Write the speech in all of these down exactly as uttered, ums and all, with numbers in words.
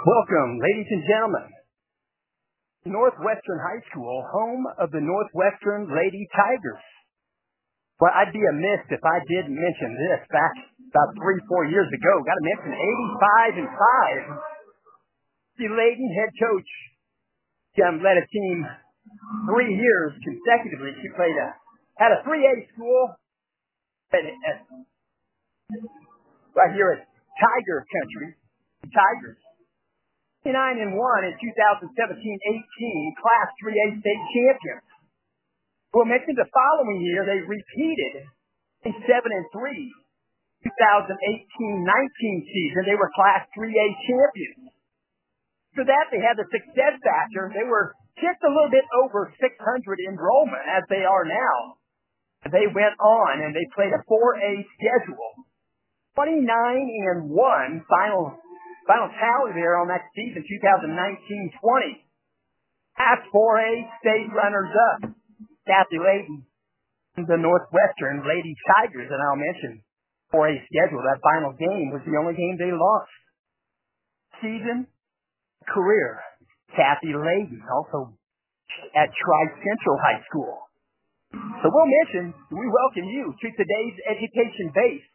Welcome, ladies and gentlemen. Northwestern High School, home of the Northwestern Lady Tigers. Well, I'd be amiss if I didn't mention this back about three, four years ago. Got to mention eighty-five and five. The Layton head coach um, led a team three years consecutively. She played a had a three A school at, at, right here at Tiger Country, the Tigers. nine and one in two thousand seventeen eighteen Class three A state champions. We'll mention the following year they repeated in seven and three twenty eighteen nineteen season. They were Class three A champions. After that, they had the success factor. They were just a little bit over six hundred enrollment as they are now. They went on and they played a four A schedule. twenty-nine and one final Final tally there on that season, twenty nineteen twenty. Class four A state runners-up, Kathy Layton, the Northwestern Lady Tigers, and I'll mention four A schedule. That final game was the only game they lost. Season, career, Kathy Layton, also at Tri-Central High School. So we'll mention, we welcome you to today's education base.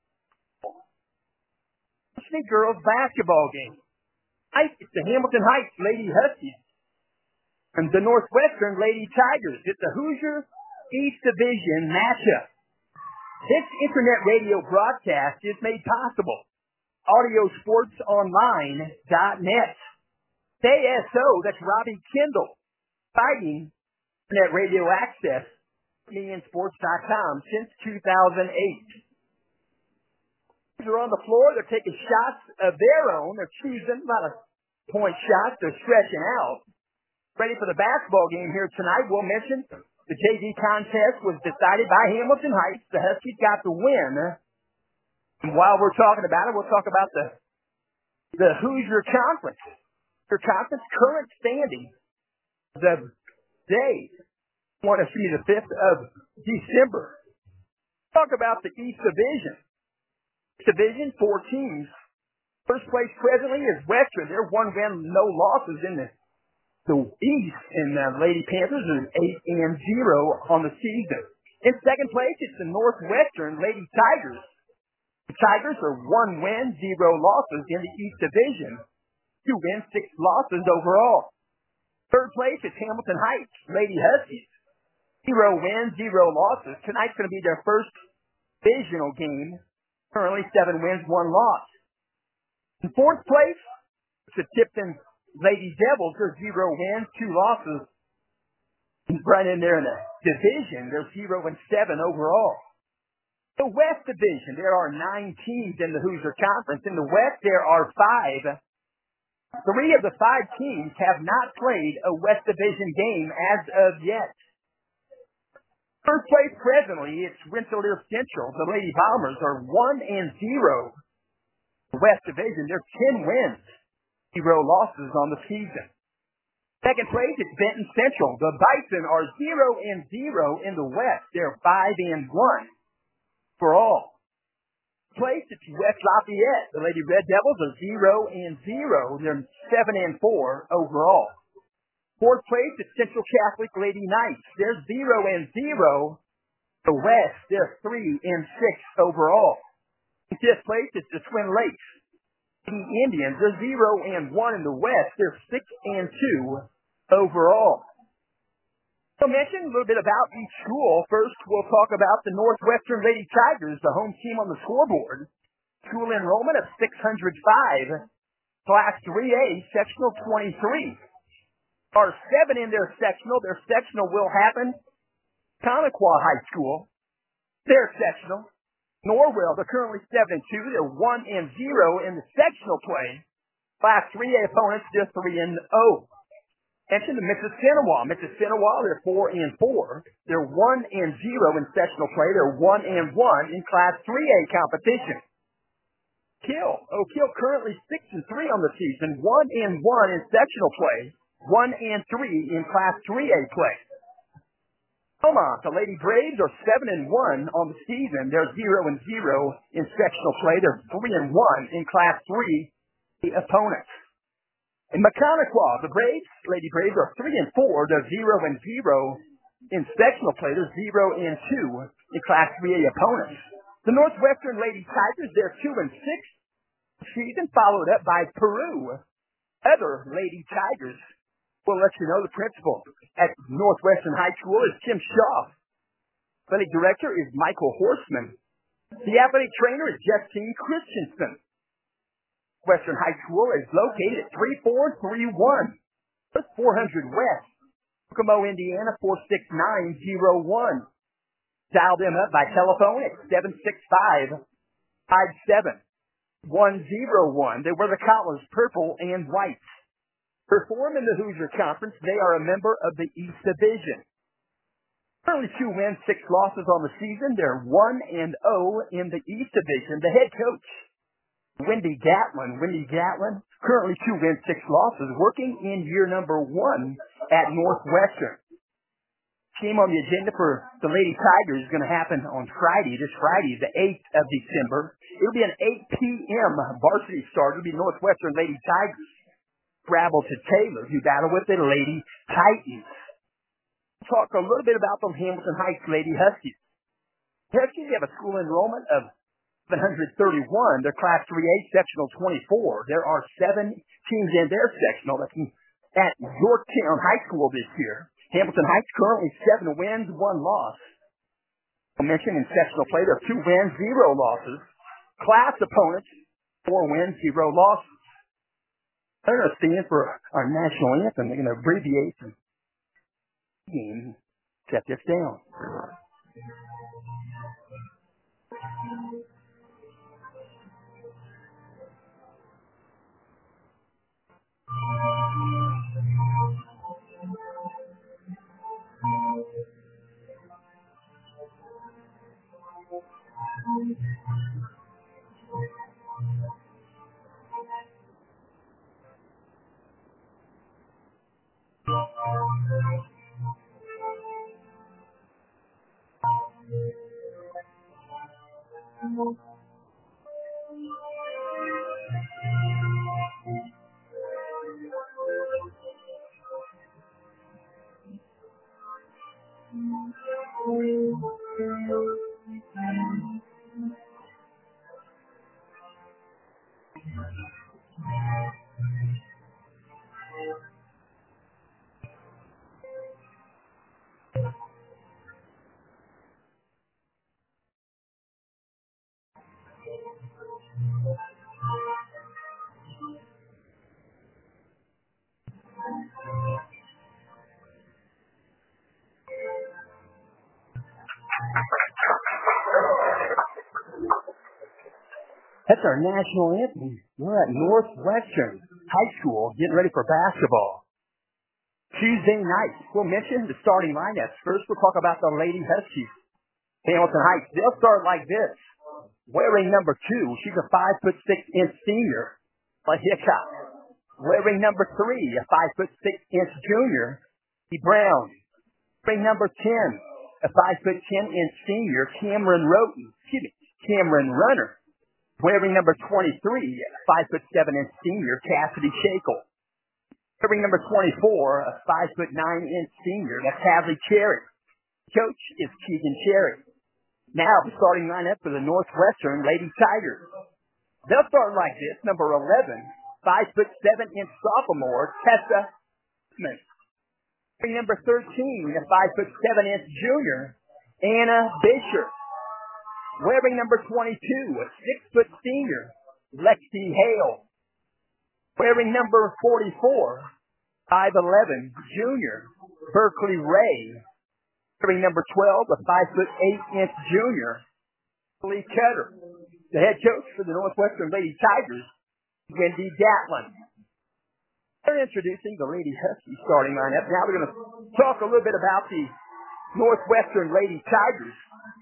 Girls basketball game. It's the Hamilton Heights Lady Huskies and the Northwestern Lady Tigers. It's a Hoosier East Division matchup. This internet radio broadcast is made possible. audio sports online dot net. K S O, that's Robbie Kendall, fighting internet radio access, me and sports dot com since two thousand eight. Are on the floor. They're taking shots of their own. They're choosing a lot of point shots. They're stretching out. Ready for the basketball game here tonight. We'll mention the J V contest was decided by Hamilton Heights. The Huskies got the win. And while we're talking about it, we'll talk about the the Hoosier Conference. Their conference current standing the day, want to see the fifth of December. Talk about the East Division. Division, four teams. First place presently is Western. They're one win, no losses in the, the East. And the Lady Panthers are eight and zero on the season. In second place, it's the Northwestern Lady Tigers. The Tigers are one win, zero losses in the East Division. Two wins, six losses overall. Third place, it's Hamilton Heights Lady Huskies. Zero wins, zero losses. Tonight's going to be their first divisional game. Currently seven wins, one loss. In fourth place, it's the Tipton Lady Devils. They're zero wins, two losses. Right in there in the division, they're zero and seven overall. The West Division, there are nine teams in the Hoosier Conference. In the West, there are five. Three of the five teams have not played a West Division game as of yet. First place presently, it's Rensselaer Central. The Lady Bombers are one and zero. West Division, they're ten wins, zero losses on the season. Second place, it's Benton Central. The Bison are zero and zero in the West. They're five and one for all. Place, it's West Lafayette. The Lady Red Devils are zero and zero. They're seven and four overall. Fourth place is Central Catholic Lady Knights. They're zero and zero. The West, they're three and six overall. In fifth place is the Twin Lakes Lady Indians. They're zero and one in the West. They're six and two overall. So mention a little bit about each school. First, we'll talk about the Northwestern Lady Tigers, the home team on the scoreboard. School enrollment of six hundred five. Class three A, sectional twenty-three. Are seven in their sectional. Their sectional will happen. Conequa High School, their sectional. Norwell, they're currently seven and two. They're one and zero in the sectional play. Class three A opponents, they're three and oh. Mention the Mississinewa. Mississinewa, they're four and four. They're one and zero in sectional play. They're one and one in Class three A competition. Kill. Oak Hill currently six and three on the season. One and one in sectional play. One and three in Class three A play. Beaumont, the Lady Braves are seven and one on the season. They're zero and zero in sectional play. They're three and one in Class three opponents. In Mechaniqua, the Braves, Lady Braves are three and four. They're zero and zero in sectional play. They're zero and two in Class three A opponents. The Northwestern Lady Tigers, they're two and six season, followed up by Peru. Other Lady Tigers, we'll let you know the principal at Northwestern High School is Tim Shaw. Athletic director is Michael Horstman. The athletic trainer is Justine Christensen. Western High School is located at three four three one, four hundred West, Kokomo, Indiana, four six nine zero one. Dial them up by telephone at seven six five, five seven one zero one. They wear the collars purple and white. Perform in the Hoosier Conference. They are a member of the East Division. Currently two wins, six losses on the season. They're one and oh in the East Division. The head coach, Wendy Gatlin. Wendy Gatlin, currently two wins, six losses, working in year number one at Northwestern. Team on the agenda for the Lady Tigers is going to happen on Friday, this Friday, the eighth of December. It'll be an eight p.m. varsity start. It'll be Northwestern Lady Tigers travel to Taylor to battle with the Lady Titans. We'll talk a little bit about the Hamilton Heights Lady Huskies. Huskies have a school enrollment of seven hundred thirty-one. They're Class three A, Sectional twenty-four. There are seven teams in their sectional that's at Yorktown High School this year. Hamilton Heights currently seven wins, one loss. I mentioned in sectional play, there are two wins, zero losses. Class opponents, four wins, zero losses. They're going to stand for our national anthem. They're going to abbreviate the game. Set this down. That's our national anthem. We're at Northwestern High School getting ready for basketball. Tuesday night, we'll mention the starting lineups. First, we'll talk about the Lady Huskies. Hamilton Heights, they'll start like this. Wearing number two, she's a five foot six inch senior, a Hickok. Wearing number three, a five foot six inch junior, E. Brown. Wearing number ten, a five foot ten inch senior, Cameron Roten. Excuse me, Cameron Runner. Wearing number twenty-three, five foot seven inch senior, Cassidy Shackle. Wearing number twenty-four, a five foot nine inch senior, that's Hadley Cherry. Coach is Keegan Cherry. Now the starting lineup for the Northwestern Lady Tigers. They'll start like this. Number eleven, five foot seven inch sophomore, Tessa Smith. Wearing number thirteen, a five foot seven inch junior, Anna Bisher. Wearing number twenty-two, a six foot senior, Lexi Hale. Wearing number forty-four, five eleven junior, Berkeley Ray. Wearing number twelve, a five foot eight inch junior, Lee Cutter. The head coach for the Northwestern Lady Tigers, Wendy Gatlin. They're introducing the Lady Husky starting lineup. Now we're going to talk a little bit about the Northwestern Lady Tigers.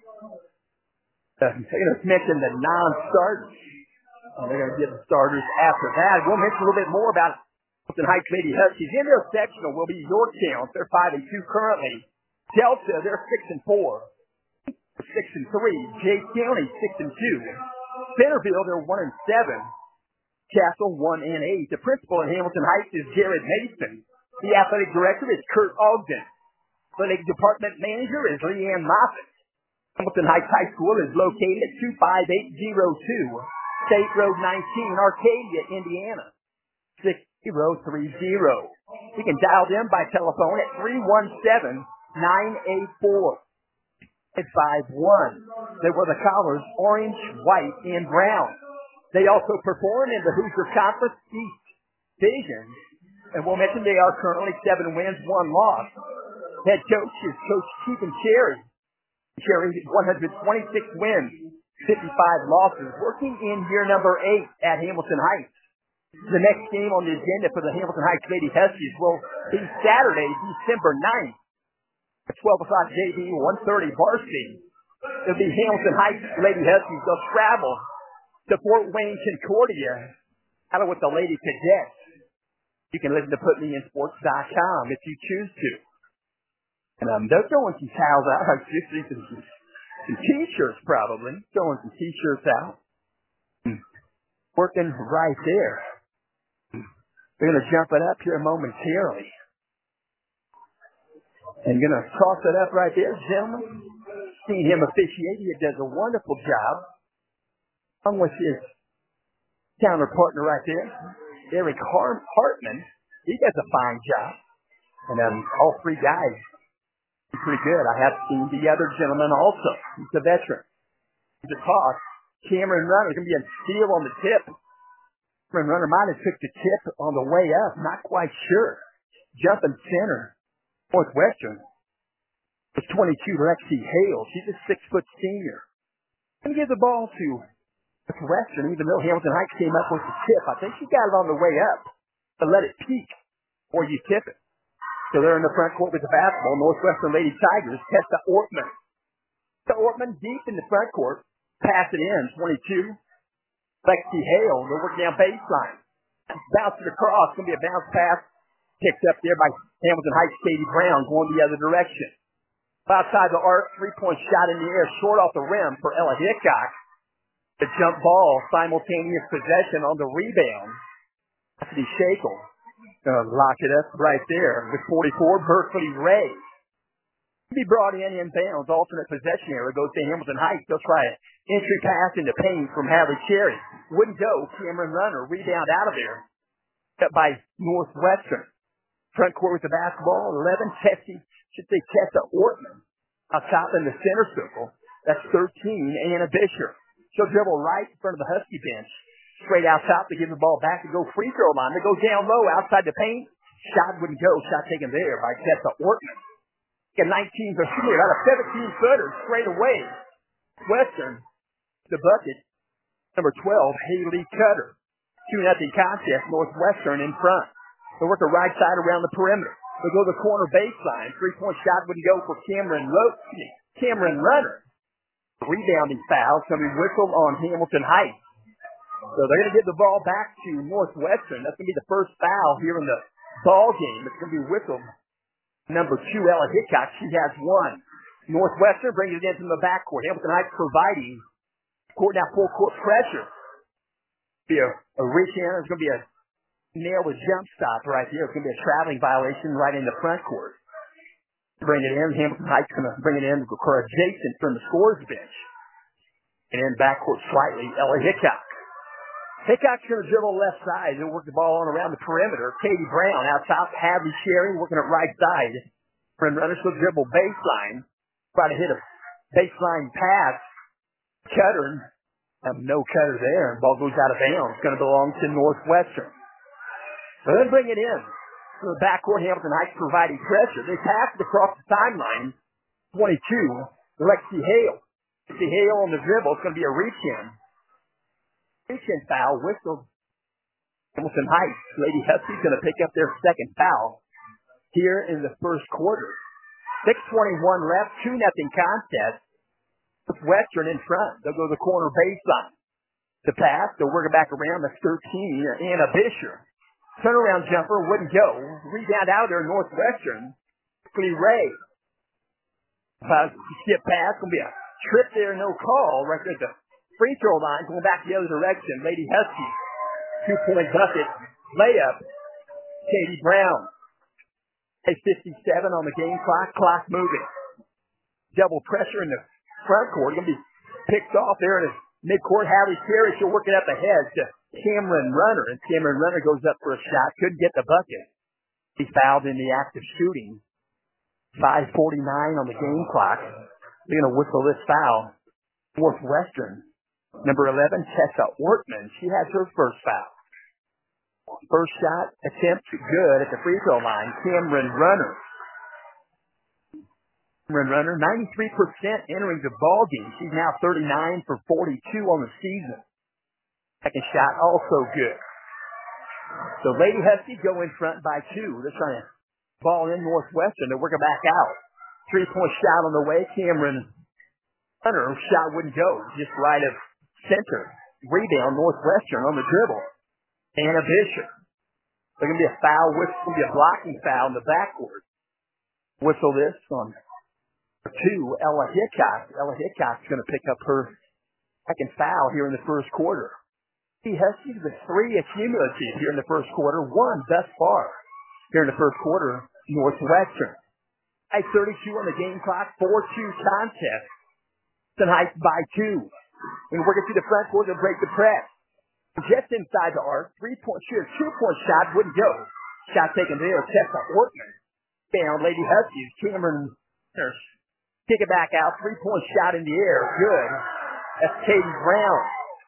Uh, I'm going to mention the non-starters. And they're going to get the starters after that. We'll mention a little bit more about Hamilton Heights Lady Huskies. In their sectional will be Yorktown. They're five and two currently. Delta, they're six and four. Six and three. Jay County, six and two. Centerville, they're one and seven. Castle one and eight. The principal at Hamilton Heights is Jared Mason. The athletic director is Kurt Ogden. Athletic department manager is Leanne Moffitt. Hamilton Heights High School is located at two five eight zero two State Road nineteen, Arcadia, Indiana, six zero three zero. You can dial them by telephone at three one seven, nine eight four, five one. They wear the colors orange, white, and brown. They also perform in the Hoosier Conference East Division. And we'll mention they are currently seven wins, one loss. Head coach is Coach Keegan Cherry. Cherry, one hundred twenty-six wins, fifty-five losses, working in year number eight at Hamilton Heights. The next game on the agenda for the Hamilton Heights Lady Huskies will be Saturday, December ninth, at twelve o'clock J V, one thirty varsity. It'll be Hamilton Heights Lady Huskies. They'll travel to Fort Wayne, Concordia, out with the Lady Cadets. You can listen to put me in sports dot com if you choose to. And um, they're throwing some towels out. I just see some, some T-shirts probably. Throwing some T-shirts out. Working right there. They're going to jump it up here momentarily. And going to toss it up right there, gentlemen. Seen him officiate. He does a wonderful job. Along with his counter partner right there, Eric Hart- Hartman. He does a fine job. And um, all three guys are pretty good. I have seen the other gentleman also. He's a veteran. The toss. Cameron Runner is going to be a steal on the tip. Cameron Runner might have took the tip on the way up. Not quite sure. Jumping center. Northwestern. It's twenty-two, Lexi Hale. She's a six-foot senior. Going to give the ball to Northwestern, even though Hamilton Heights came up with the tip. I think she got it on the way up to let it peak before you tip it. So they're in the front court with the basketball. Northwestern Lady Tigers test the Ortman. The Ortman deep in the front court. Pass it in. twenty-two. Lexi Hale. They're working down baseline. Bounce it across. It's going to be a bounce pass. Picked up there by Hamilton Heights Katie Brown going the other direction. Outside the arc. Three-point shot in the air. Short off the rim for Ella Hickok. The jump ball, simultaneous possession on the rebound. Cassidy Shackle uh, lock it up right there with forty-four. Berkeley Ray be brought in in bounds. Alternate possession area goes to Hamilton Heights. They'll try an entry pass into paint from Hadley Cherry. Wouldn't go. Cameron Runner rebound out of there. Cut by Northwestern. Front court with the basketball. eleven. Tessie, should say Tessa Ortman. Out top in the center circle. That's thirteen. Anna Bishop. She'll dribble right in front of the Husky bench. Straight out top to give the ball back to go free throw line. They go down low outside the paint. Shot wouldn't go. Shot taken there by Tessa Ortman. A nineteen, or excuse me, about a seventeen footer straight away. Western, the bucket. Number twelve, Haley Cutter. two nothing contest. Northwestern in front. They work the right side around the perimeter. They go to the corner baseline. Three-point shot wouldn't go for Cameron Lo- Cameron Runner. Rebounding foul. It's going to be whistled on Hamilton Heights. So they're going to give the ball back to Northwestern. That's going to be the first foul here in the ball game. It's going to be whistled. Number two, Ella Hickok. She has one. Northwestern brings it in from the backcourt. Hamilton Heights providing court now full court pressure. Be a, a reach in. It's going to be a nail with jump stop right here. It's going to be a traveling violation right in the front court. Bring it in. Hamilton Heights going to bring it in for adjacent from the scorer's bench. And then backcourt slightly, Ella Hickok. Hickok's going to dribble left side. He'll work the ball on around the perimeter. Katie Brown out top. Hadley Sherry working at right side. Friend Runners will dribble baseline. Try to hit a baseline pass. Cutter. Um, no cutter there. Ball goes out of bounds. It's going to belong to Northwestern. So then bring it in. To the backcourt, Hamilton Heights providing pressure. They pass it across the timeline. twenty-two. Lexi Hale. Lexi Hale on the dribble. It's going to be a reach-in. Reach-in foul. Whistle. Hamilton Heights. Lady Huskies going to pick up their second foul here in the first quarter. six twenty-one left. two nothing contest. Western in front. They'll go to the corner baseline. The pass. They'll work it back around. That's thirteen. Anna Bisher. Turnaround jumper wouldn't go. Rebound out there, Northwestern. Berkeley Ray. Uh, skip pass. Going to be a trip there, no call. Right there at the free throw line. Going back the other direction. Lady Huskies Two-point bucket. Layup. Katie Brown. fifty-seven on the game clock. Clock moving. Double pressure in the front court. Going to be picked off there in the midcourt. Hallie Carey, she'll work it up ahead to Cameron Runner. And Cameron Runner goes up for a shot. Couldn't get the bucket. He's fouled in the act of shooting. five forty-nine on the game clock. They're going to whistle this foul. Northwestern. Number eleven, Tessa Ortman. She has her first foul. First shot attempt good at the free throw line. Cameron Runner. Cameron Runner, ninety-three percent entering the ball game. She's now thirty-nine for forty-two on the season. Second shot also good. So Lady Huskies go in front by two. They're trying to ball in Northwestern. They're working back out. Three-point shot on the way. Cameron Runner shot wouldn't go. Just right of center. Rebound Northwestern on the dribble. Anna Bishop. There's going to be a foul. It's going to be a blocking foul in the backcourt. Whistle this on two. Ella Hickok. Ella Hickok's going to pick up her second foul here in the first quarter. The Huskies with three accumulative here in the first quarter. One thus far here in the first quarter. Northwestern. Heights thirty-two on the game clock. four two contest. Heights by two. And working through the front court to break the press. Just inside the arc. Three-point shooter. Two-point shot wouldn't go. Shot taken there. Tessa Ortman. Down. Lady Huskies. Cameron Nurse. Kick it back out. Three-point shot in the air. Good. That's Katie Brown.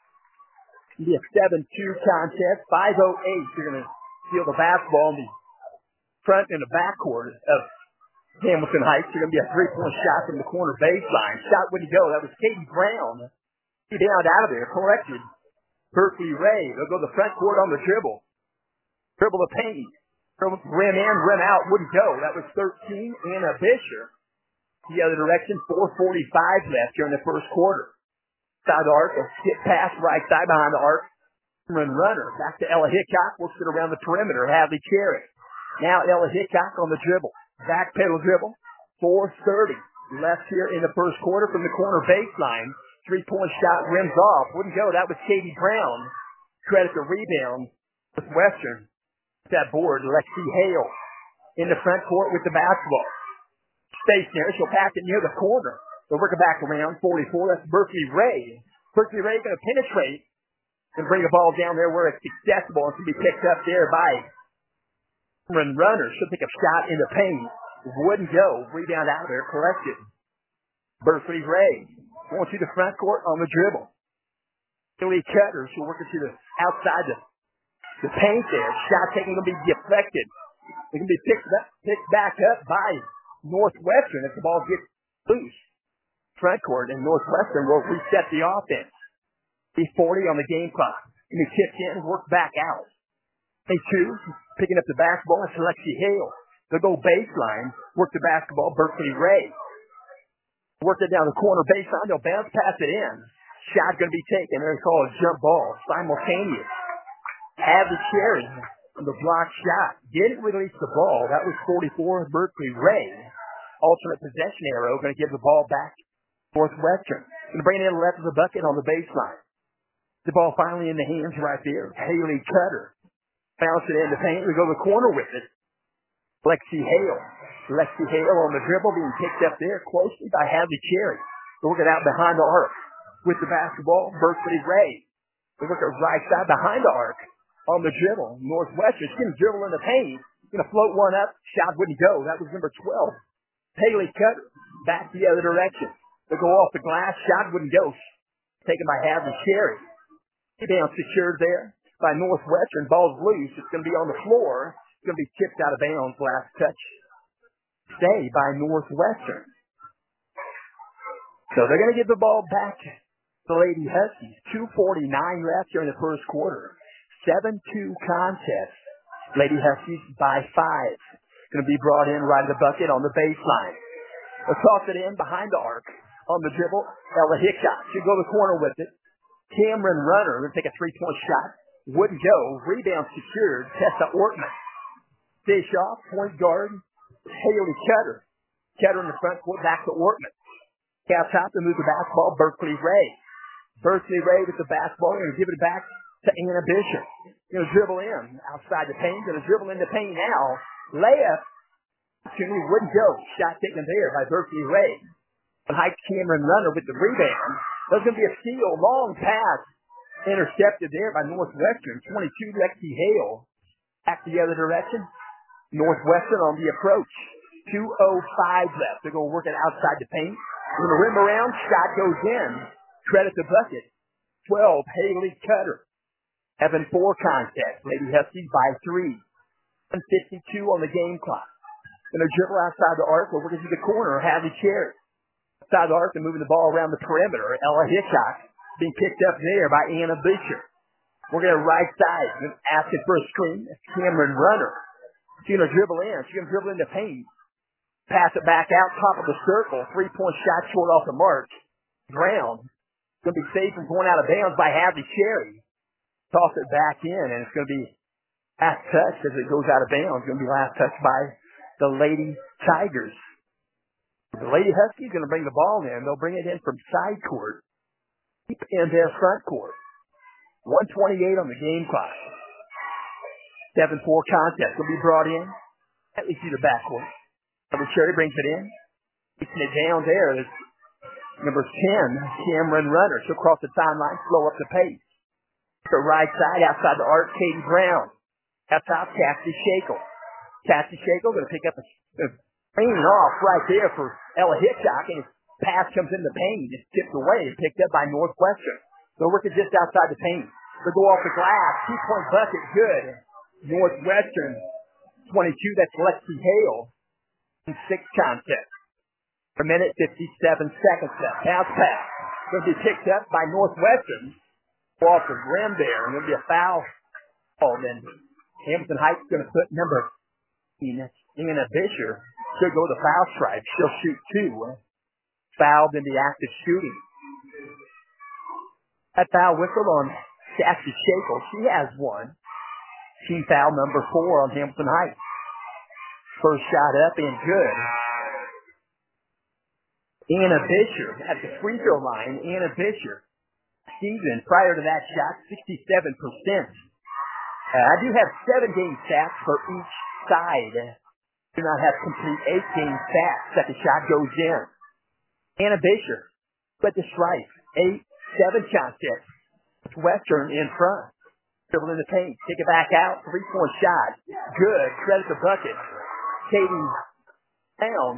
It'll be a seven two contest. five oh eight. You're going to steal the basketball in the front and the backcourt of Hamilton Heights. You're going to be a three-point shot from the corner baseline. Shot wouldn't go. That was Katie Brown. She down out of there. Corrected. Berkeley Ray. They'll go to the front court on the dribble. Dribble the paint. Dribble rim in, rim out. Wouldn't go. That was thirteen. Anna Bishop. The other direction. four forty-five left here in the first quarter. Side arc, a skip pass right side behind the arc. Run runner. Back to Ella Hickok. Works it around the perimeter. Hadley Cherry. Now Ella Hickok on the dribble. Back pedal dribble. four thirty left here in the first quarter from the corner baseline. Three-point shot rims off. Wouldn't go. That was Katie Brown. Credit the rebound with Western. That board, Lexi Hale in the front court with the basketball. Stationary. She'll pass it near the corner. They'll work it back around. forty-four. That's Berkeley Ray. Berkeley Ray going to penetrate and bring the ball down there where it's accessible and can be picked up there by Cameron Runner. She'll take a shot in the paint. Wouldn't go. Rebound out of there. Corrected. Berkeley Ray going to the front court on the dribble. Haley Cutter. She'll work it to the outside the, the paint there. Shot taking going to be deflected. It can be picked up, picked back up by Northwestern if the ball gets loose. Front court, and Northwestern will reset the offense. B forty on the game clock. And he tipped in, worked back out. A two, picking up the basketball, it's Lexi Hale. They'll go baseline, work the basketball, Berkeley Ray. Work it down the corner baseline, they'll bounce pass it in. Shot going to be taken, they're called a jump ball, simultaneous. Hadley Cherry on the block shot. Didn't release the ball. That was forty-four, Berkeley Ray. Alternate possession arrow, going to give the ball back. Northwestern. Going to bring it in left of the bucket on the baseline. The ball finally in the hands right there. Haley Cutter. Bounce it in the paint. We go to the corner with it. Lexi Hale. Lexi Hale on the dribble being picked up there closely by Hadley Cherry. They work it out behind the arc. With the basketball, Berkeley Ray. They work it right side behind the arc on the dribble. Northwestern's going to dribble in the paint. Going to float one up. Shot wouldn't go. That was number twelve. Haley Cutter. Back the other direction. They'll go off the glass. Shot wouldn't go. Taken by Hadley Cherry. Down secured there by Northwestern. Ball's loose. It's going to be on the floor. It's going to be tipped out of bounds. Last touch. Stay by Northwestern. So they're going to give the ball back to the Lady Huskies. two forty-nine left here in the first quarter. seven two contest. Lady Huskies by five. Going to be brought in right in the bucket on the baseline. They'll toss it in behind the arc. On the dribble, Ella Hickok. She'll go to the corner with it. Cameron Runner will take a three-point shot. Wouldn't go. Rebound secured. Tessa Ortman. Dish off. Point guard. Haley Cutter. Cutter in the front court. Back to Ortman. Out top to move the basketball. Berkeley Ray. Berkeley Ray with the basketball. Going to give it back to Anna Bishop. Going to dribble in outside the paint. Going to dribble in the paint now. Layup. Opportunity wouldn't go. Shot taken there by Berkeley Ray. Heights Cameron Runner with the rebound. There's going to be a steal. Long pass. Intercepted there by Northwestern. twenty-two, Lexi Hale. Back the other direction. Northwestern on the approach. two oh five left. They're going to work it outside the paint. Going to rim around. Shot goes in. Credit the bucket. twelve, Haley Cutter. seven four contest. Lady Huskies by three. one fifty-two on the game clock. Going to dribble outside the arc. We're working to the corner. Hadley Cherry. Outside the arc and moving the ball around the perimeter. Ella Hitchcock being picked up there by Anna Bishop. We're going to right side. Asking for a screen. Cameron Runner. She's going to dribble in. She's going to dribble in the paint. Pass it back out, top of the circle. Three-point shot short off the mark. Brown. Going to be saved from going out of bounds by Hadley Cherry. Toss it back in, and it's going to be last touch as it goes out of bounds. It's going to be last touch by the Lady Tigers. The Lady Huskies going to bring the ball in. They'll bring it in from side court, deep in their front court. one twenty-eight on the game clock. seven four contest will be brought in. At least to the backcourt. Hadley Cherry brings it in. Taking it down there is number ten, Cameron Runner. She'll cross the timeline, slow up the pace. The right side, outside the arc, Katie Brown. Outside, Cassie Shackle. Cassie Shackle going to pick up a, a screen off right there for Ella Hitchcock, and his pass comes in the paint. It's tipped away, picked up by Northwestern. They'll work it just outside the paint. They'll go off the glass. Two-point bucket, good. Northwestern, twenty-two, that's Lexi Hale. And six contest. A minute, fifty-seven seconds left. Bounce pass. Going to be picked up by Northwestern. Off the rim there. And going to be a foul. Oh, then Hamilton Heights going to put number Anna Bishop. She'll go to the foul stripe. She'll shoot two. Fouled in the act of shooting. That foul whistle on Cassie Shackle. She has one. Team foul number four on Hamilton Heights. First shot up and good. Anna Bishop at the free throw line. Anna Bishop. Season prior to that shot, sixty-seven percent. Uh, I do have seven game stats for each side. I do not have complete eight game stats. Second shot goes in. Anna Bishop with the stripe. Eight, seven contests. Western in front. Dribble in the paint. Take it back out. Three-point shot. Good. Credit the bucket. Katie down.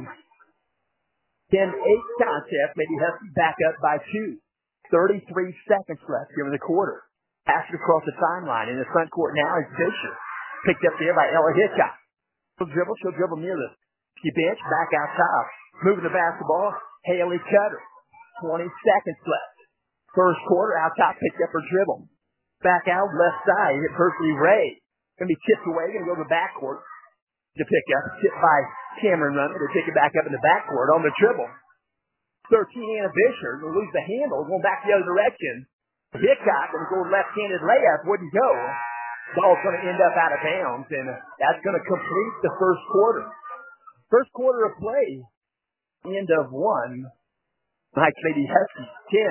ten eight contest. Maybe Husky back up by two. thirty-three seconds left here in the quarter. Pass it across the timeline. In the front court now is Bishop. Picked up there by Ella Hitchcock. She'll dribble. She'll dribble near the bench. Back out top. Moving the basketball. Haley Cutter. twenty seconds left. First quarter out top. Picked up her dribble. Back out left side. Hit Berkeley Ray. Going to be tipped away. Going to go to the backcourt. To pick up. Tipped by Cameron Runner. To pick it back up in the backcourt on the dribble. thirteen Anna Bishop will lose the handle, going back the other direction. Hitchcock going to go left-handed layup, wouldn't go. Ball's going to end up out of bounds, and that's going to complete the first quarter. First quarter of play, end of one. Heights Lady Huskies ten,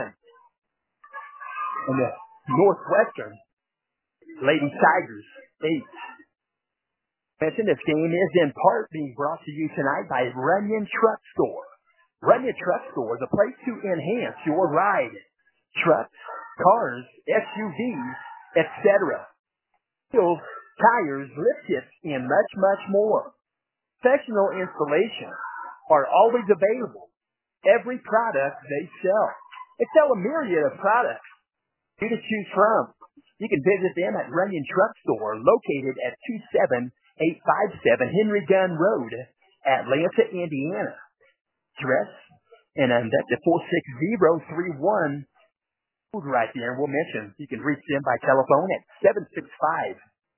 and the Northwestern Lady Tigers eight. Mention this game is in part being brought to you tonight by Runyon Truck Store. Runyon Truck Store is a place to enhance your ride. Trucks, cars, S U Vs, et cetera. Wheels, tires, lift kits, and much, much more. Professional installation are always available. Every product they sell. They sell a myriad of products for you to choose from. You can visit them at Runyon Truck Store, located at two seven eight five seven Henry Gunn Road, Atlanta, Indiana. Address, and um, that's the four six zero three one right there. We'll mention you can reach them by telephone at seven six five,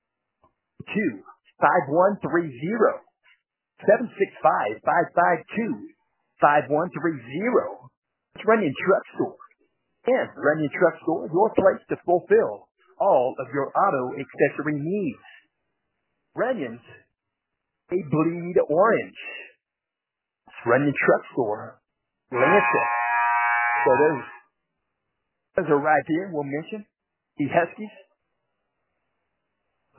two five one three zero. seven six five, five five two, five one three zero. It's Runyon Truck Store. And Runyon Truck Store, your place to fulfill all of your auto accessory needs. Runyon's, they bleed orange. Runyon Truck Store, Atlanta. So those, those are right there. We'll mention the Huskies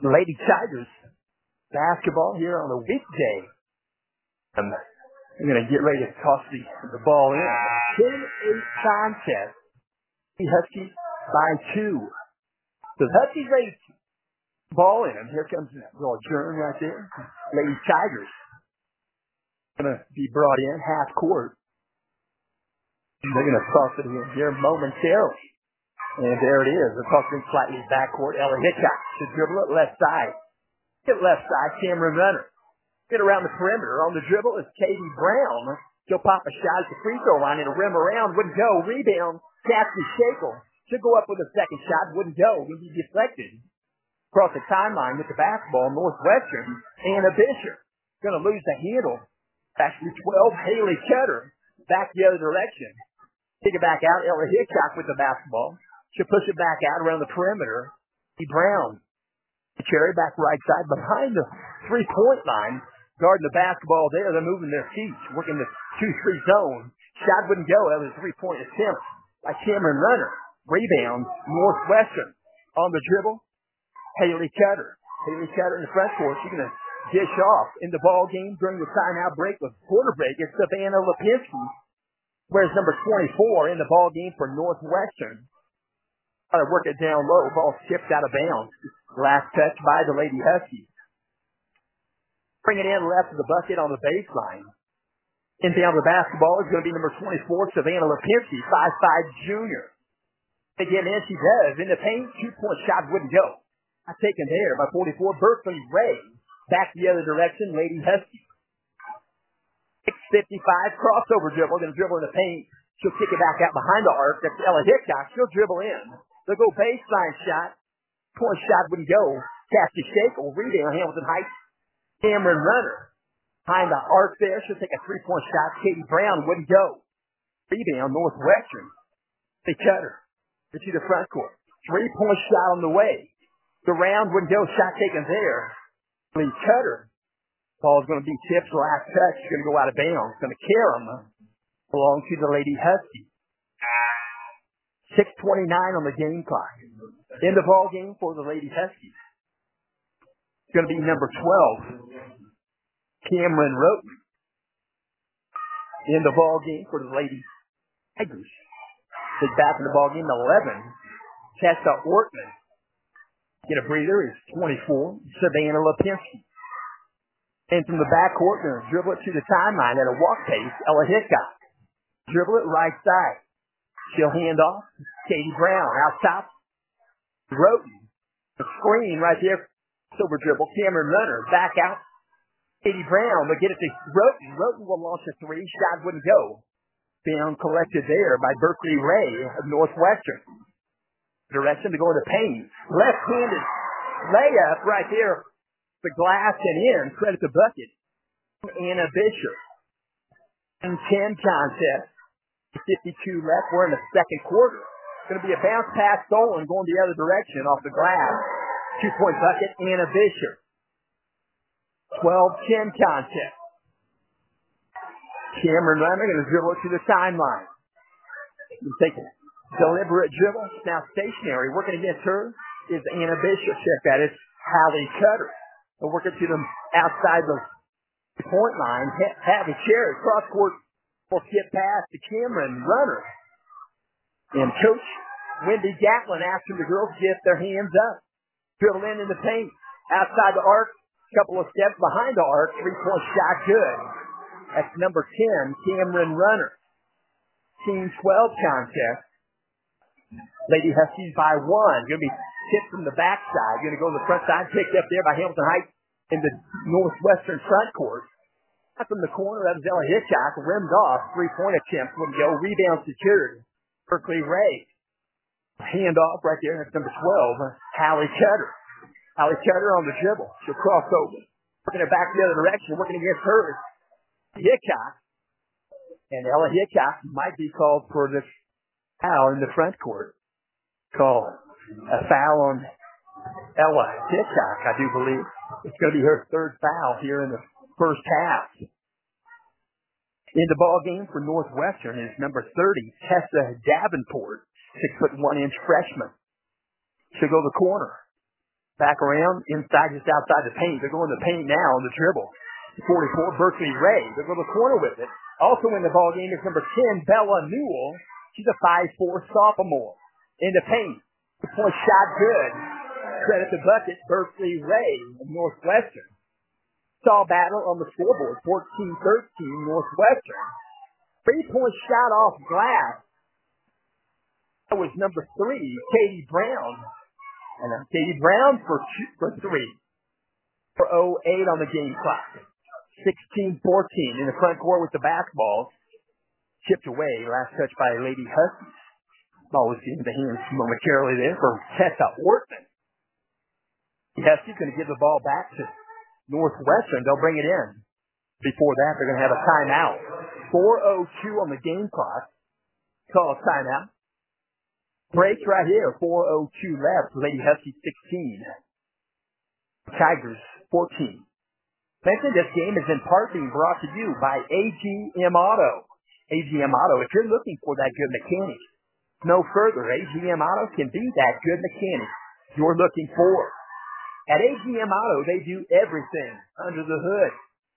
The Lady Tigers basketball here on a weekday. Um, I'm going to get ready to toss the, the ball in. ten eight contest. The Huskies by two. So the Huskies ready to ball in. Here comes the little Jern right there. Lady Tigers going to be brought in half court. They're going to toss it in here momentarily. And there it is. The puck in slightly backcourt. Ella Hitchcock should dribble it left side. Get left side. Cameron Runner. Get around the perimeter. On the dribble is Katie Brown. She'll pop a shot at the free throw line and a rim around. Wouldn't go. Rebound. Cassie Shackle. She'll go up with a second shot. Wouldn't go. Would be deflected. Across the timeline with the basketball. Northwestern. Anna Bisher. Going to lose the handle. Actually twelve. Haley Cutter. Back the other direction. Take it back out. Ella Hitchcock with the basketball. She'll push it back out around the perimeter. Katie Brown. Cherry back right side behind the three-point line. Guarding the basketball there. They're moving their feet. Working the two three zone. Shot wouldn't go. That was a three-point attempt by Cameron Runner. Rebound. Northwestern. On the dribble. Haley Cutter. Haley Cutter in the front court. She's going to dish off in the ball game during the timeout break with quarter break. It's Savannah Lipinski. Where's number twenty-four in the ball game for Northwestern. Trying to work it down low. Ball skipped out of bounds. Last touch by the Lady Huskies. Bring it in left of the bucket on the baseline. Inbound the basketball is going to be number twenty-four, Savannah Lipinski, five five junior. Again, and she does. In the paint, two-point shot wouldn't go. Not taken there by forty-four, Berkeley Ray. Back the other direction, Lady Huskies. six fifty-five, crossover dribble. Going to dribble in the paint. She'll kick it back out behind the arc. That's Ella Hitchcock. She'll dribble in. They'll go baseline shot. Point shot wouldn't go. Cassie Shackle. Rebound. Hamilton Heights. Cameron Runner. Behind the arc there. She'll take a three-point shot. Katie Brown wouldn't go. Rebound. Northwestern. They cut her. To the front court. Three-point shot on the way. The round wouldn't go. Shot taken there. Lee Cutter. Ball's going to be tipped. Last touch. It's going to go out of bounds. Going to carry them. Belong to the Lady Huskies. six twenty-nine on the game clock. In the ball game for the Lady Huskies. It's going to be number twelve, Cameron Roten. In the ball game for the Lady Tigers. Big back in the ball game, eleven, Tessa Ortman. Get a breather is twenty-four, Savannah Lipinski. And from the backcourt, going to dribble it to the timeline at a walk pace, Ella Hitchcock. Dribble it right side. She'll hand off. Katie Brown out top. Roten. The screen right there. Silver dribble. Cameron Runner back out. Katie Brown will get it to Roten. Roten will launch a three. Shot wouldn't go. Down collected there by Berkeley Ray of Northwestern. Direction to go into paint. Left-handed layup right there. The glass and in. Credit the bucket. Anna Bisher. And ten contest. fifty-two left. We're in the second quarter. It's going to be a bounce pass stolen going the other direction off the glass. Two-point bucket, Anna Bisher. twelve ten contest. Cameron Runner going to dribble it to the timeline. Take a deliberate dribble. Now stationary. Working against her is Anna Bisher. Check that. It's Hallie Cutter. They'll work it to them outside the point line. Hallie Cherry. Cross court. Will skip past to Cameron Runner. And Coach Wendy Gatlin asking the girls to get their hands up. Dribble in in the paint. Outside the arc. Couple of steps behind the arc. Three-point shot good. That's number ten, Cameron Runner. Team twelve contest. Lady Huskies by one. Going to be tipped from the backside. Going to go to the front side. Picked up there by Hamilton Heights in the Northwestern front court. From the corner, that was Ella Hitchcock, rimmed off, three-point attempt wouldn't go, rebound secured. Berkeley Ray, hand off right there, that's number twelve, Hallie Cutter. Hallie Cutter on the dribble, she'll cross over. Working it back the other direction, working against her, Hitchcock. And Ella Hitchcock might be called for this foul in the front court. Call a foul on Ella Hitchcock, I do believe. It's going to be her third foul here in the first half. In the ball game for Northwestern is number thirty, Tessa Davenport, six foot one inch freshman. She'll go the corner. Back around, inside, just outside the paint. They're going to the paint now on the dribble. forty-four, Berkeley Ray. They're going to the corner with it. Also in the ball game is number ten, Bella Newell. She's a five four sophomore. In the paint. The point shot good. Credit the bucket, Berkeley Ray of Northwestern. Saw battle on the scoreboard, fourteen thirteen Northwestern. Three-point shot off glass. That was number three, Katie Brown. And uh, Katie Brown for two, for three. For oh eight on the game clock. sixteen fourteen in the front court with the basketball. Chipped away. Last touch by Lady Huskies. Ball was in the hands momentarily there for Tessa Ortman. Huskies going to give the ball back to Northwestern. They'll bring it in. Before that, they're going to have a timeout. four oh two on the game clock. Call a timeout. Break right here. four oh two left. Lady Huskies sixteen. Tigers fourteen. Mentioned this game is in part being brought to you by A G M Auto. A G M Auto, if you're looking for that good mechanic, no further, A G M Auto can be that good mechanic you're looking for. At A G M Auto, they do everything under the hood.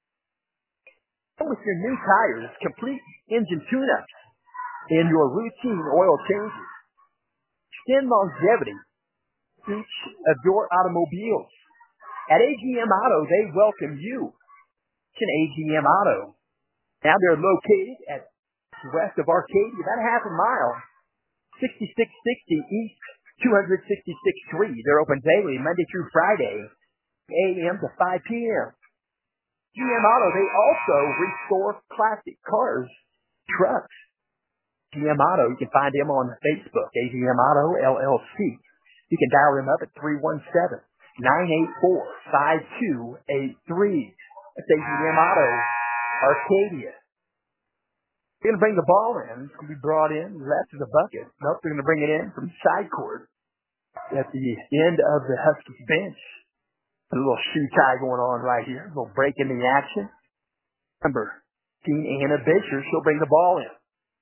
With your new tires, complete engine tune-ups, and your routine oil changes. Extend longevity each of your automobiles. At A G M Auto, they welcome you to A G M Auto. Now they're located at west of Arcadia, about a half a mile, sixty-six sixty East two sixty-sixth Street. They're open daily, Monday through Friday, eight a.m. to five p.m. A G M Auto, they also restore classic cars, trucks. A G M Auto, you can find them on Facebook, A G M Auto L L C. You can dial them up at three one seven, nine eight four, five two eight three. That's A G M Auto, Arcadia. They're going to bring the ball in. It's going to be brought in left of the bucket. Nope, they're going to bring it in from side court at the end of the Huskies bench. A little shoe tie going on right here. A little break in the action. Remember, Team Anna Bisher, she'll bring the ball in.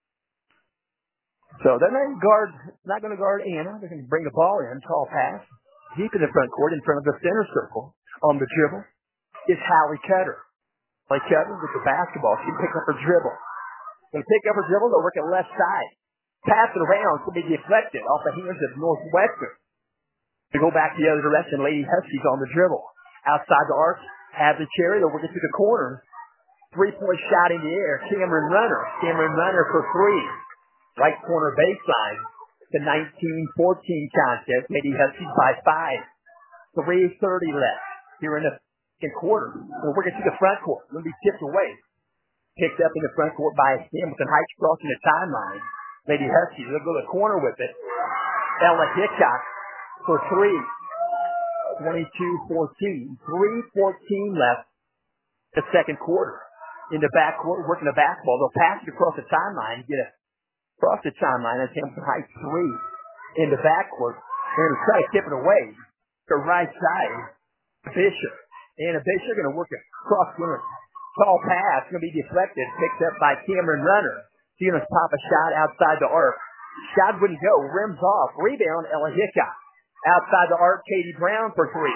So they're not guard, not going to guard Anna. They're going to bring the ball in, tall pass, deep in the front court, in front of the center circle. On the dribble is Hallie Cutter. Hallie Cutter with the basketball. She picks up her dribble. Going to pick up her dribble. They'll work it left side. Pass it around. It's going to be deflected off the hands of Northwestern. To go back the other direction, Lady Huskies on the dribble. Outside the arc, have the cherry. They'll work it to the corner. Three-point shot in the air. Cameron Runner. Cameron Runner for three. Right corner baseline. The nineteen fourteen contest. Lady Huskies by five. three thirty left here in the second quarter. We'll work it to the front court. It'll be tipped away. Picked up in the front court by Hamilton Heights crossing the timeline. Lady Huskies, they'll go to the corner with it. Ella Hickok for three. twenty-two fourteen. three fourteen left the second quarter. In the back court, working the basketball. They'll pass it across the timeline. Get a across the timeline. That's Hamilton Heights three. In the back court. They're going to try to tip it away. The right side. Bishop. And a Bishop going to work it across the tall pass. Going to be deflected. Picked up by Cameron Runner. She's going to pop a shot outside the arc. Shot wouldn't go. Rims off. Rebound, Ella Hickok. Outside the arc, Katie Brown for three.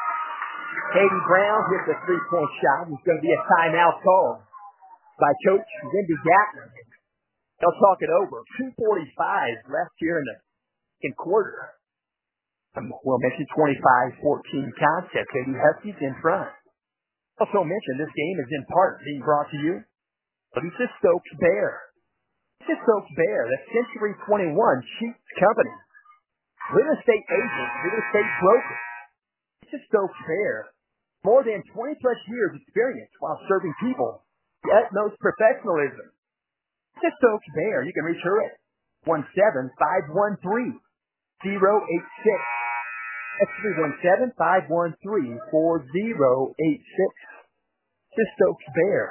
Katie Brown hits a three-point shot. It's going to be a timeout call by Coach Wendy Gatlin. They'll talk it over. two forty-five left here in the second quarter. Um, we'll mention twenty-five fourteen contest. Katie Huskies in front. Also mentioned this game is in part being brought to you by Lisa Stokes Bear. Lisa Stokes Bear, the Century twenty-one Sheets Company. Real estate agent, real estate broker. Lisa Stokes Bear, more than twenty plus years experience while serving people the utmost professionalism. Lisa Stokes Bear, you can reach her at one seven five one three zero eight six. That's three one seven five one three four zero eight six. Lisa Stokes Bear.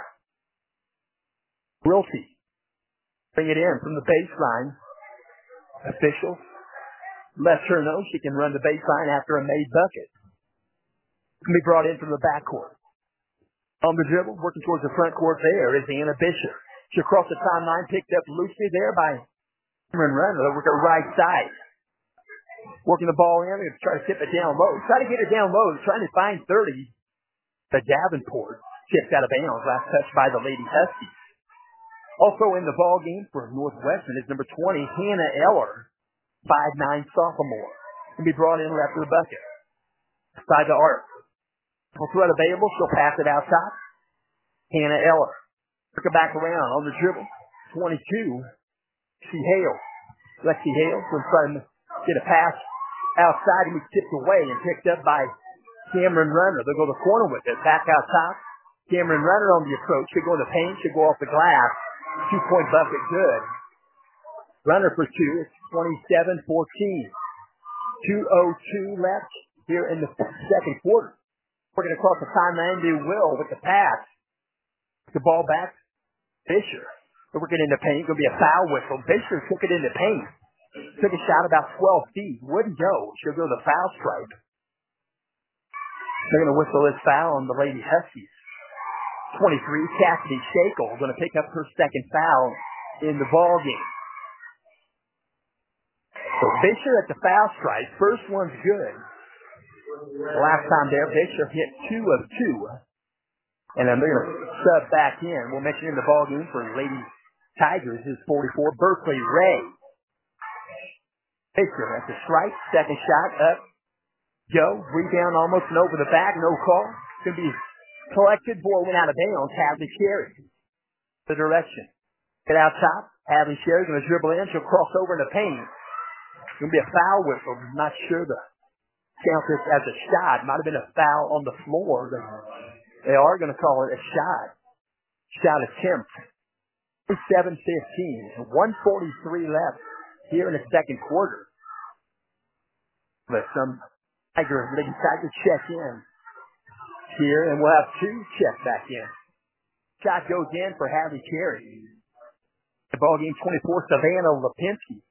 Realty. Bring it in from the baseline. Officials. Let her know she can run the baseline after a made bucket. Can be brought in from the backcourt. On the dribble, working towards the front court there is Anna Bishop. She across the timeline, picked up loosely there by Cameron Runner. They'll work her right side. Working the ball in, they're going to try to tip it down low. Try to get it down low, trying to find thirty. The Davenport tipped out of bounds, last touch by the Lady Huskies. Also in the ball game for Northwestern is number twenty, Hannah Eller, five nine sophomore. Can be brought in left of the bucket. Side to arc. Full threat available, she'll pass it out top. Hannah Eller. Took it back around on the dribble. twenty-two, Lexi Hale. Lexi Hale will try to get a pass outside and be tipped away and picked up by Cameron Runner. They'll go to the corner with it. Back out top. Cameron Runner on the approach. Should go in the paint. Should go off the glass. Two-point bucket good. Runner for two. It's twenty-seven fourteen. two oh two left here in the second quarter. Working across the timeline, they will with the pass. The ball back. Fisher. They're working in the paint. Going to be a foul whistle. Fisher took it in the paint. Took a shot about twelve feet. Wouldn't go. She'll go to the foul stripe. They're going to whistle this foul on the Lady Huskies. twenty-three, Cassidy Shakel going to pick up her second foul in the ball game. So Fisher at the foul stripe. First one's good. Last time there, Fisher hit two of two. And then they're going to sub back in. We'll mention in the ball game for Lady Tigers is forty-four, Berkeley Ray. Fisher at the stripe. Second shot up. Go. Rebound almost and over the back. No call. It's going to be collected. Ball went out of bounds. Hadley Sherry. The direction. Get out top. Hadley Sherry going to dribble in. She'll cross over in the paint. It's going to be a foul whistle. I'm not sure the count this as a shot. Might have been a foul on the floor. They are going to call it a shot. Shot attempt. seven fifteen. one forty-three left here in the second quarter. But some Tiger, Lady Tiger check in here, and we'll have two check back in. Shot goes in for Hadley Cherry. The ball game twenty-four, Savannah Lipinski.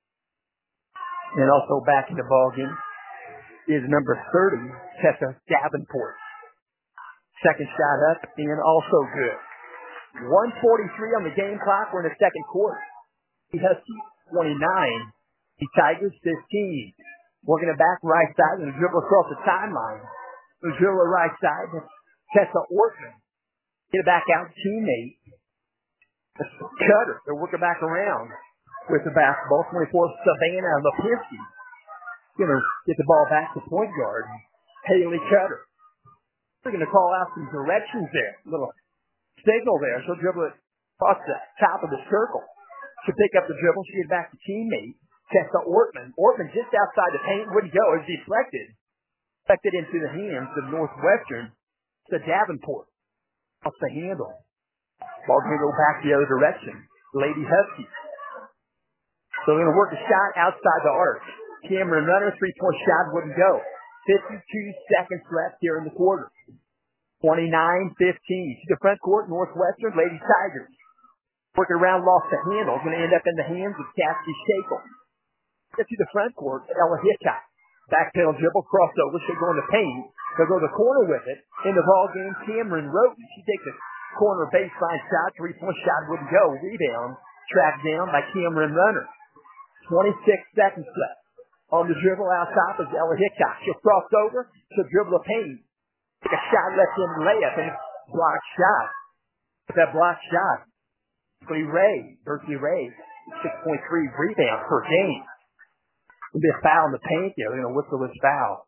And also back in the ball game is number thirty, Tessa Davenport. Second shot up and also good. one forty-three on the game clock. We're in the second quarter. The Huskies twenty-nine. The Tigers fifteen. Working it back right side and dribble across the timeline. The dribble right side. Tessa Ortman. Get it back out. Teammate. Cutter. They're working back around with the basketball. twenty-four, Savannah Lipinski. Going to get the ball back to point guard. Haley Cutter. They're going to call out some directions there. A little signal there. She'll dribble it across the top of the circle. She'll pick up the dribble. She'll get it back to teammate. Tessa Ortman. Ortman just outside the paint. Wouldn't go. It was deflected. Deflected into the hands of Northwestern. To Davenport. Off the handle. Ball's going to go back the other direction. Lady Huskies. So they're going to work a shot outside the arc. Cameron Runner, three-point shot wouldn't go. fifty-two seconds left here in the quarter. twenty-nine fifteen. To the front court, Northwestern, Lady Tigers. Working around, lost the handle. Going to end up in the hands of Cassidy Shakel. Get to the front court, Ella Hickok. Back pedal dribble, crossover. She'll go in the paint. They'll go to the corner with it. In the ball game, Cameron Roten. She takes a corner baseline shot. Three-point shot wouldn't go. Rebound. Tracked down by Cameron Runner. twenty-six seconds left. On the dribble out top is Ella Hickok. She'll cross over. She'll dribble the paint. Take a shot left in layup and block shot. With that block shot, Berkeley Ray. Berkeley Ray. six point three rebounds per game. There'll be a foul in the paint there. They're going to whistle this foul.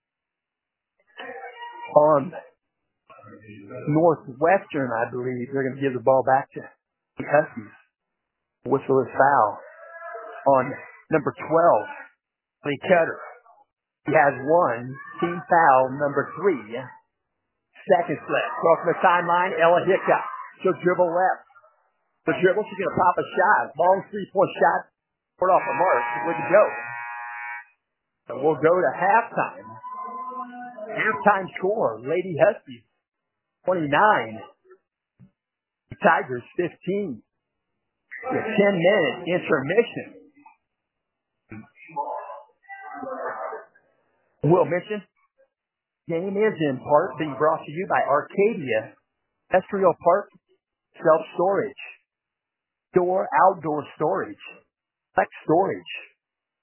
On Northwestern, I believe, they're going to give the ball back to the Huskies. Whistle this foul. On number twelve, Lee Cutter. He has one. Team foul number three. Seconds left. Crossing the timeline, Ella Hickok. She'll dribble left. The dribble, she's going to pop a shot. Long three-point shot. Put off the mark. Good to go. And we'll go to halftime. Halftime score. Lady Huskies, twenty-nine. Tigers, fifteen. A ten-minute intermission. We'll mention, game is in part being brought to you by Arcadia, Industrial Park, Self-Storage, Door Outdoor Storage, Flex Storage,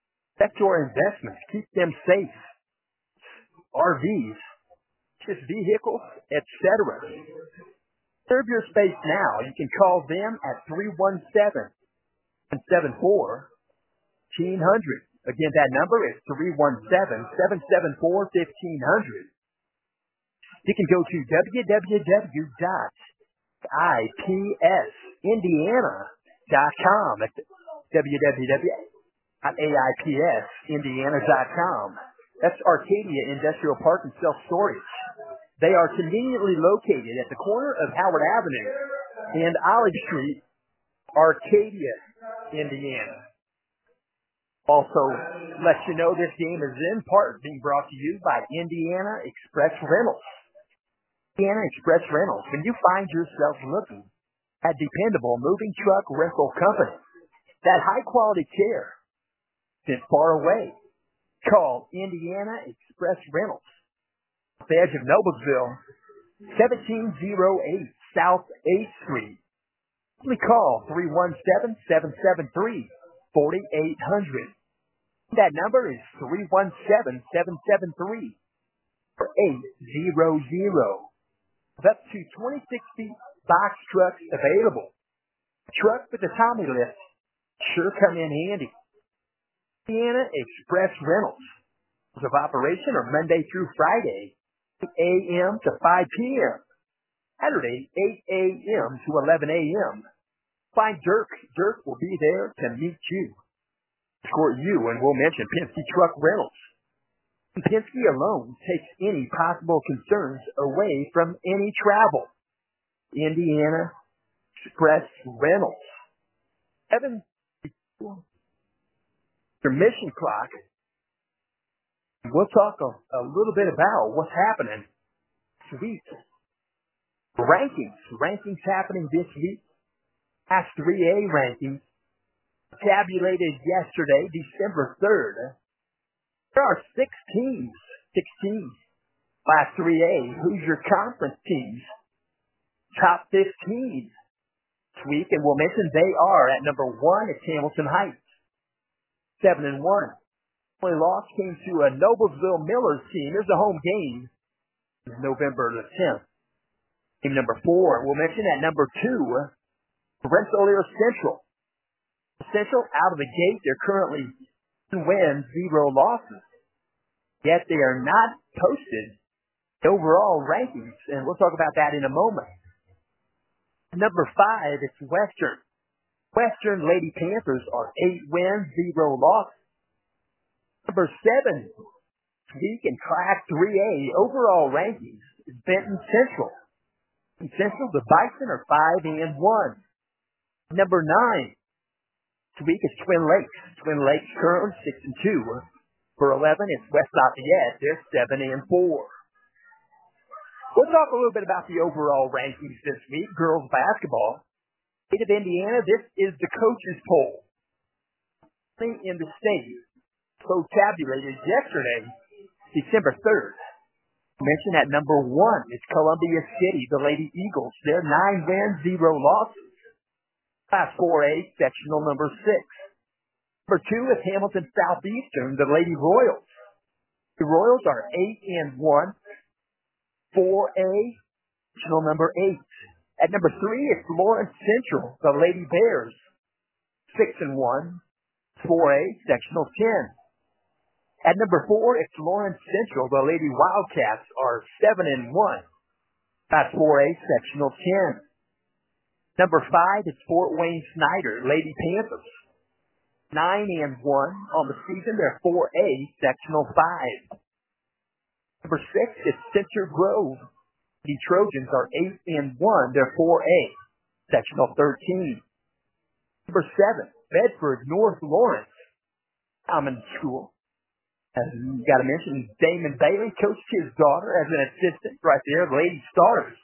Protect your investments. Keep them safe. R Vs, just vehicles, et cetera. Serve your space now. You can call them at three one seven, seven four, one five zero zero. Again, that number is three one seven, seven seven four, one five zero zero. You can go to w w w dot i p s indiana dot com. That's w w w dot a i p s indiana dot com. That's Arcadia Industrial Park and Self-Storage. They are conveniently located at the corner of Howard Avenue and Olive Street, Arcadia, Indiana. Also, let you know this game is in part being brought to you by Indiana Express Rentals. Indiana Express Rentals. When you find yourself looking at dependable moving truck rental company, that high-quality care isn't far away. Call Indiana Express Rentals. At the edge of Noblesville, seventeen oh eight South eighth Street. Simply call three one seven, seven seven three, four eight zero zero. That number is three one seven, seven seven three, four eight zero zero. With up to twenty-six feet box trucks available. Truck with a Tommy lift sure come in handy. Indiana Express Rentals. Hours of operation are Monday through Friday, eight a.m. to five p.m. Saturday, eight a.m. to eleven a.m. Find Dirk. Dirk will be there to meet you. Escort you, and we'll mention Penske Truck Rentals. Penske alone takes any possible concerns away from any travel. Indiana Express Rentals. Evan, your mission clock. We'll talk a, a little bit about what's happening this week. Rankings. Rankings happening this week. Class three A rankings tabulated yesterday, December third. There are six teams. Six teams. Class three A. Who's your conference teams? Top fifteen this week, and we'll mention they are at number one, it's Hamilton Heights. Seven and one. Only loss came to a Noblesville Millers team. There's a home game. November the tenth. Team number four. We'll mention at number two, Rensselaer Central. Central out of the gate. They're currently one wins, zero losses. Yet they are not posted overall rankings, and we'll talk about that in a moment. Number five, it's Western. Western Lady Panthers are eight wins, zero losses. Number seven, week in Class three A overall rankings is Benton Central. In Central, the Bison are five and one. Number nine, this week is Twin Lakes. Twin Lakes currently six and two. For eleven, it's West Lafayette. They're seven and four. We'll talk a little bit about the overall rankings this week. Girls basketball. State of Indiana, this is the coaches poll. In the state, so tabulated yesterday, December third. Mentioned at number one is Columbia City, the Lady Eagles. They're nine wins, zero losses. Class four A, sectional number six. Number two is Hamilton Southeastern, the Lady Royals. The Royals are eight and one. four A, sectional number eight. At number three, it's Lawrence Central, the Lady Bears. six and one. four A, sectional ten. At number four, it's Lawrence Central. The Lady Wildcats are seven and one. That's four A, sectional ten. Number five, it's Fort Wayne Snyder, Lady Panthers. nine and one on the season. They're four A, sectional five. Number six, it's Center Grove. The Trojans are eight and one. They're four A, sectional thirteen. Number seven, Bedford North Lawrence Common School. And you got to mention Damon Bailey coached his daughter as an assistant right there. Lady Stars.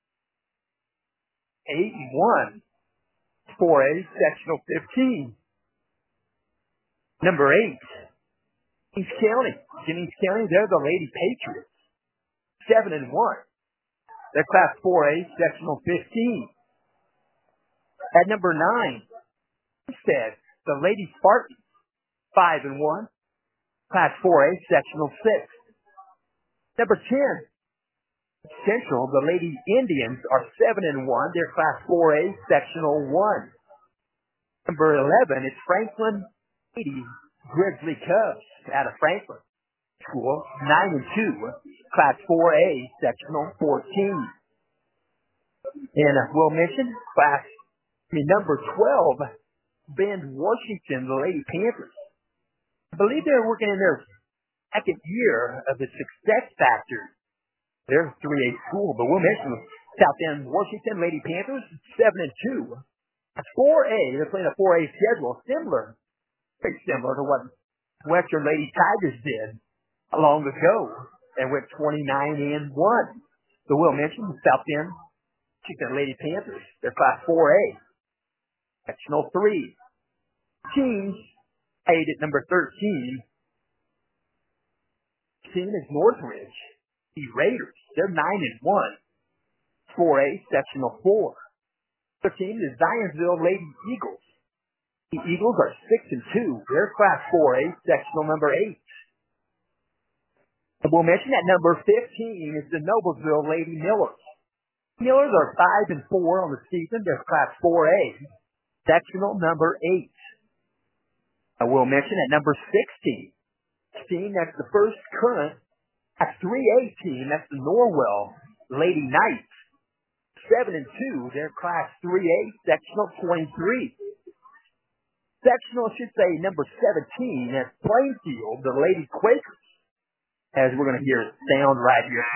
eight and one. four A, sectional fifteen. Number eight, Jennings County. Jennings County, they're the Lady Patriots. seven and one. They're class four A, sectional fifteen. At number nine, instead, the Lady Spartans. five and one. Class four A, Sectional six. Number ten, Central, the Lady Indians are seven and one. They're Class four A, Sectional one. Number eleven is Franklin Lady Grizzly Cubs out of Franklin School, nine and two, Class four A, Sectional fourteen. And uh, we'll mention Class, I mean, number twelve, Bend, Washington, the Lady Panthers. I believe they're working in their second year of the Success Factor. They're three A school, but we'll mention South Bend, Washington, Lady Panthers, seven and two. That's four A. They're playing a four A schedule, similar, very similar to what Western Lady Tigers did long ago and went twenty-nine and one. So we'll mention South Bend, Washington, Lady Panthers. They're Class four A, Sectional three. Teams paid at number thirteen. Team is Northridge, the Raiders. They're nine and one. four A, Sectional four. The team is Zionsville Lady Eagles. The Eagles are six and two. They're Class four A, Sectional number eight. And we'll mention that number fifteen is the Noblesville Lady Millers. Millers are five and four on the season. They're Class four A, Sectional number eight. And we'll mention at number sixteen. sixteen, that's the first current Class three A team. That's the Norwell Lady Knights. seven and two. They're Class three A, Sectional twenty-three. Sectional should say number seventeen. That's Plainfield, the Lady Quakers. As we're going to hear sound right here.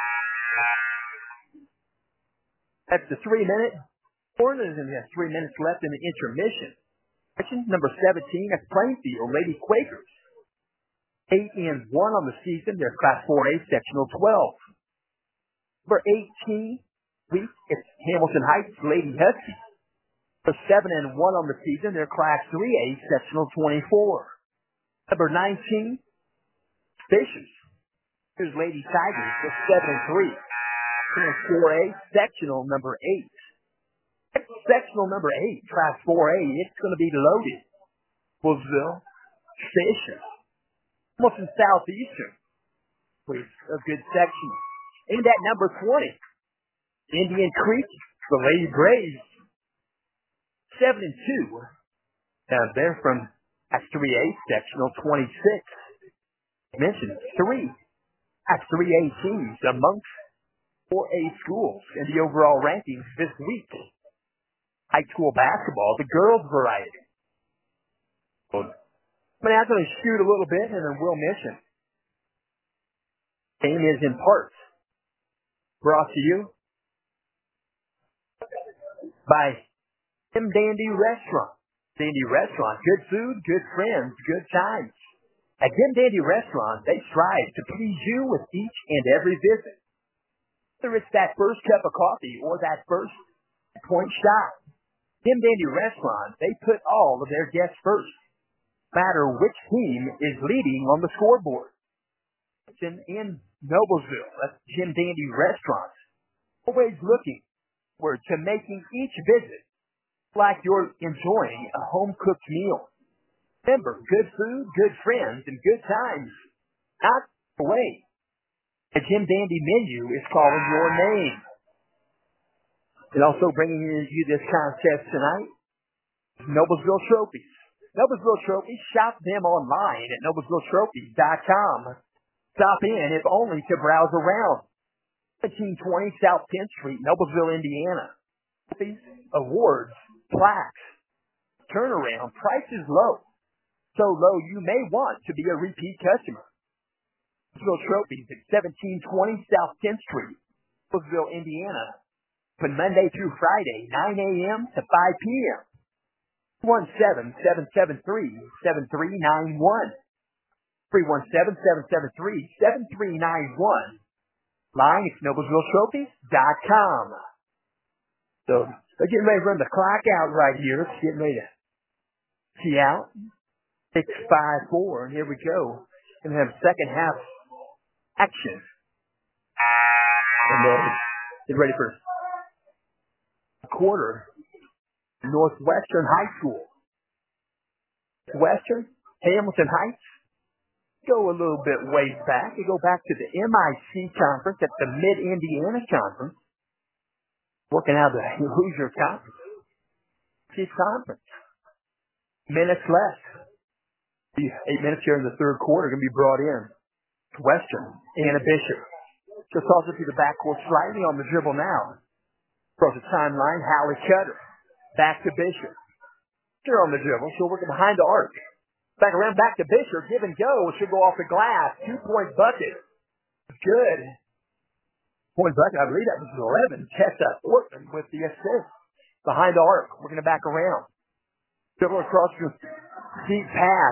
That's the three-minute. Corners, and there's three minutes left in the intermission. Number seventeen, that's Plainfield, Lady Quakers. eight and one on the season. They're Class four A, Sectional twelve. Number eighteen, week, it's Hamilton Heights, Lady Huskies. They're seven and one on the season. They're Class three A, Sectional twenty-four. Number nineteen, Fishers. Here's Lady Tigers. They're seven and three. Class four A, Sectional number eight. Sectional number eight, Class four A, it's going to be loaded. Woodsville, Fishers. Hamilton Southeastern. Please, a good section. And at number twenty, Indian Creek, the Lady Braves. seven and two. Now they're from Class three A, Sectional twenty-six. I mentioned three Class three A teams amongst four A schools in the overall rankings this week. High school basketball, the girls' variety. I'm now going to shoot a little bit and then we'll mention. Game is in part brought to you by Jim Dandy Restaurant. Dandy Restaurant, good food, good friends, good times. At Jim Dandy Restaurant, they strive to please you with each and every visit. Whether it's that first cup of coffee or that first point shot, Jim Dandy Restaurant, they put all of their guests first, no matter which team is leading on the scoreboard. It's in, in Noblesville. That's Jim Dandy Restaurant. Always looking forward to making each visit like you're enjoying a home-cooked meal. Remember, good food, good friends, and good times. Not the way. The Jim Dandy menu is calling your name. And also bringing you this contest tonight, Noblesville Trophies. Noblesville Trophies, shop them online at noblesville trophies dot com. Stop in, if only to browse around. seventeen twenty South tenth Street, Noblesville, Indiana. Trophies, awards, plaques, turnaround, price is low. So low you may want to be a repeat customer. Noblesville Trophies at seventeen twenty South tenth Street, Noblesville, Indiana. Open Monday through Friday, nine a.m. to five p.m. one seven seven seven three seven three nine one. three one seven seven seven three seven three nine one. Line is noblesville trophies dot com. So they're getting ready to run the clock out right here. It's getting ready to see out. six five four, and here we go. Going to have second half action. And then get ready for quarter. Northwestern High School. Western, Hamilton Heights. go a little bit ways back. We go back to the M I C conference at the Mid-Indiana Conference. Working out the Hoosier Conference. Chief Conference. Minutes left. Eight minutes here in the third quarter going to be brought in. Western. Anna Bishop. She'll toss it through the backcourt slightly on the dribble now. Across the timeline, Hallie Cutter. Back to Bishop. She'll on the dribble. She'll work it behind the arc. Back around, back to Bishop. Give and go. She'll go off the glass. Two-point bucket. Good. Point bucket. I believe that was eleven. Tessa Ortman with the assist. Behind the arc. Working it back around. Dribble across the deep pass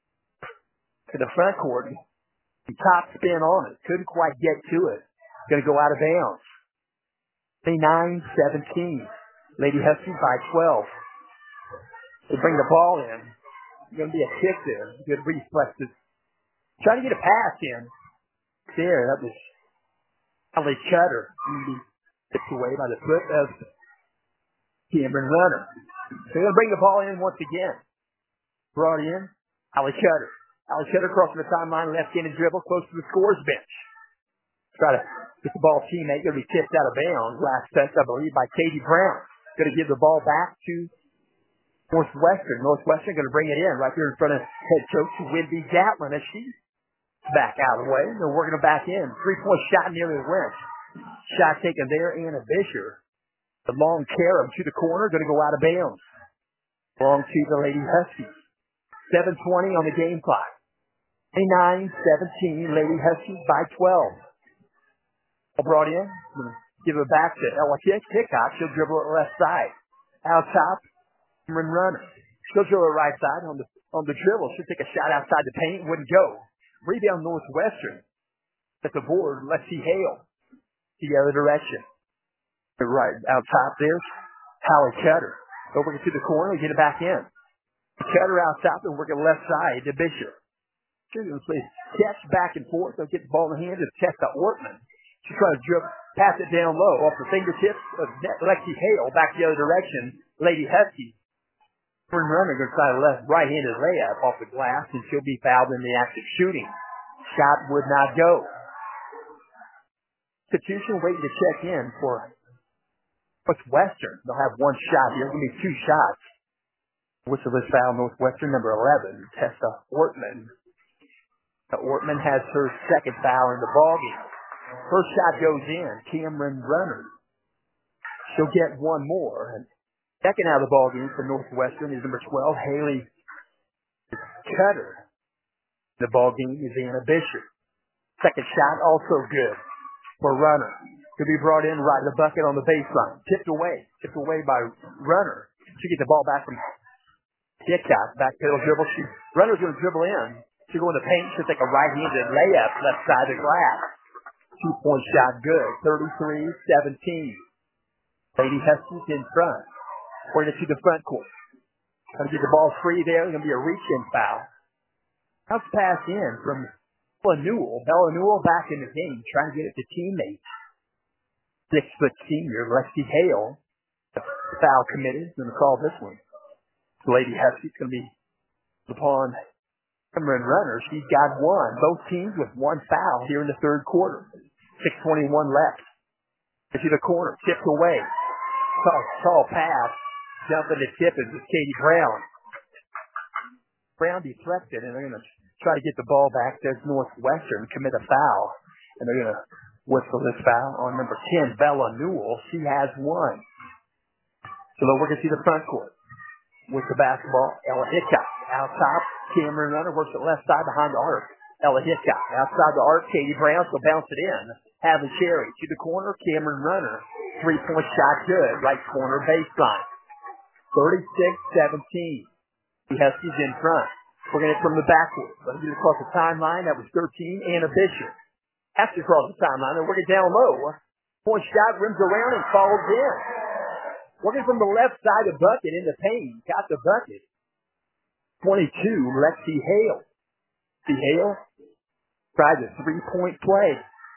to the front court. Top spin on it. Couldn't quite get to it. Going to go out of bounds. twenty-nine seventeen. Lady Huskies by twelve. They bring the ball in. Going to be a kick there. Good reflexes. Trying to get a pass in. There, that was Hallie Cutter. Tipped away by the foot of Cameron Runner. They're going to bring the ball in once again. Brought in, Hallie Cutter. Hallie Cutter crossing the timeline, left-handed dribble, close to the scores bench. Try to get the ball teammate. Going to be tipped out of bounds. Last touch, I believe, by Katie Brown. Going to give the ball back to Northwestern. Northwestern going to bring it in right here in front of head coach Wendy Gatlin as she's back out of the way. They're working it back in. Three-point shot nearly went. Shot taken there, Anna Bisher. The long carom to the corner, going to go out of bounds. Long to the Lady Huskies. seven twenty on the game clock. twenty-nine seventeen, Lady Huskies by twelve. Ball brought in. Give it back to Ella Hickok. She'll dribble it left side. Out top. Cameron Runner. She'll dribble it right side on the on the dribble. She'll take a shot outside the paint. Wouldn't go. Rebound Northwestern. At the board, Lexi Hale. The other direction. Right out top there's Hallie Cutter. Over to the corner, get it back in. Cutter out top and working left side to Bishop. She's going to play catch back and forth. They'll get the ball in the hand to Tessa Ortman. She's trying to dribble, pass it down low off the fingertips of Lexi Hale back the other direction. Lady Husky. Runner going to try a left right-handed layup off the glass, and she'll be fouled in the act of shooting. Shot would not go. Institution waiting to check in for Northwestern. They'll have one shot here. It'll be two shots. Whistle is foul Northwestern, number eleven, Tessa Ortman. Ortman has her second foul in the ballgame. First shot goes in. Cameron Runner. She'll get one more. And second out of the ballgame for Northwestern is number twelve, Haley Cutter. The ballgame is Anna Bishop. Second shot also good for Runner. Could be brought in right in the bucket on the baseline. Tipped away. Tipped away by Runner. She gets the ball back from Hickok. Back pedal dribble. She, Runner's going to dribble in. She'll go in the paint. She'll take a right-handed layup left side of the glass. Two-point shot good. thirty-three seventeen. Lady Huskies in front. Bring it to the front court. Trying to get the ball free there. It's going to be a reach-in foul. Bounce pass in from Bella Newell. Bella Newell back in the game. Trying to get it to teammates. Six-foot senior, Lexi Hale. Foul committed. Going to call this one. The Lady Huskies going to be upon Cameron Runner. She's got one. Both teams with one foul here in the third quarter. six twenty-one left. To the corner. Tipped away. Tall, tall pass. Jumping the tip is Katie Brown. Brown deflected, and they're going to try to get the ball back. There's Northwestern commit a foul. And they're going to whistle this foul on number ten, Bella Newell. She has one. So they'll work it to the front court. With the basketball, Ella Hickok. Out top, Cameron Runner works it left side behind the arc. Ella Hickok. Outside the arc, Katie Brown, so bounce it in. Having Cherry to the corner, Cameron Runner. Three-point shot good. Right corner baseline. thirty-six seventeen. The Huskies in front. Working it from the backcourt. Let me get across the timeline. That was thirteen. Anna Bishop. After across the timeline, they're working down low. Point shot rims around and falls in. Working from the left side of bucket in the paint. Got the bucket. twenty-two, Lexi Hale. Lexi Hale tried the three-point play.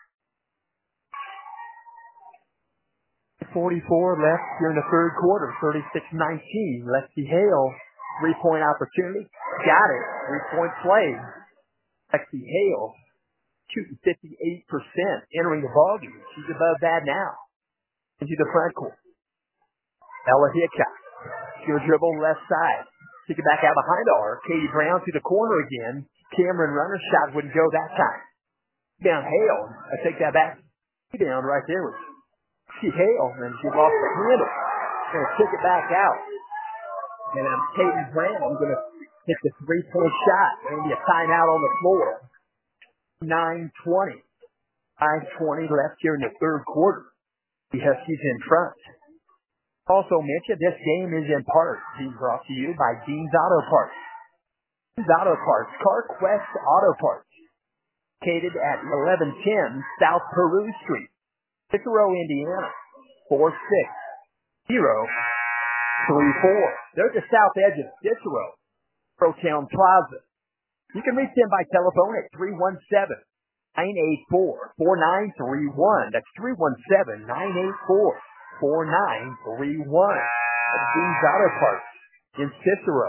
forty-four left here in the third quarter. thirty-six nineteen. Lexi Hale, three-point opportunity. Got it. Three-point play. Lexi Hale shooting fifty-eight percent entering the ballgame. She's above that now. Into the front court. Ella Hickok. She'll dribble left side. Take it back out behind her. Katie Brown to the corner again. Cameron Runner shot wouldn't go that time. Down Hale. I take that back. Down right there. She Hale, and she lost the handle. Gonna kick it back out. And um, Katie Brown gonna hit the three-point shot. Maybe a timeout on the floor. nine twenty. nine twenty left here in the third quarter. The Huskies in front. Also mentioned, this game is in part being brought to you by Dean's Auto Parts. Dean's Auto Parts, CarQuest Auto Parts, located at eleven ten South Peru Street, Cicero, Indiana, four six zero three four. They're at the south edge of Cicero, Protown Plaza. You can reach them by telephone at three one seven, nine eight four, four nine three one. That's three one seven, nine eight four, four nine three one. That's Dean's Auto Parts in Cicero.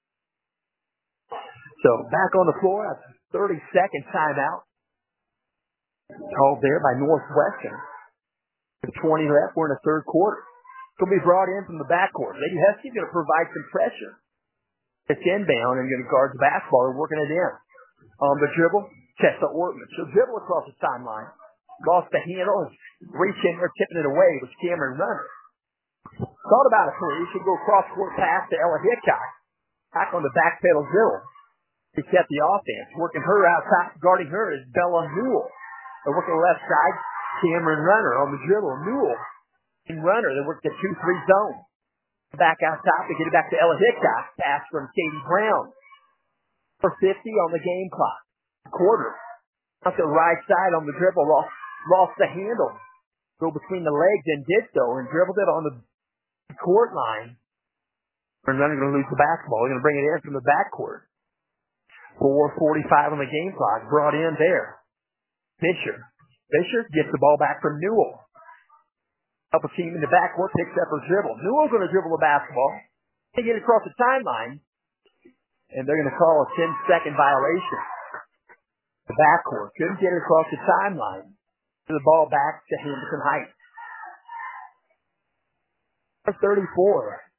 So back on the floor, a thirty second timeout. Called there by Northwestern. With twenty left, we're in the third quarter. Going to be brought in from the backcourt. Lady Husky's going to provide some pressure. It's inbound and going to guard the basketball. They're working it in. On the dribble, Tessa Ortman. She'll dribble across the timeline. Lost the handle and reach in there, tipping it away with Cameron Runner. Thought about a three. She'll go cross-court pass to Ella Hickok. Back on the back pedal zone. She set the offense. Working her outside, guarding her is Bella Newell. They're working left side, Cameron Runner on the dribble. Newell and Runner, they work the two three zone. Back out top, they get it back to Ella Hickok. Pass from Katie Brown. For fifty on the game clock. Quarter. Out the right side on the dribble, lost, lost the handle. Go between the legs and did so, and dribbled it on the court line. And Runner going to lose the basketball. They're going to bring it in from the backcourt. four forty-five on the game clock. Brought in there. Fisher. Fisher gets the ball back from Newell. Help a team in the backcourt, picks up her dribble. Newell's going to dribble the basketball. They get across the timeline, and they're going to call a ten second violation. The backcourt couldn't get it across the timeline. The ball back to Henderson Heights. thirty-four.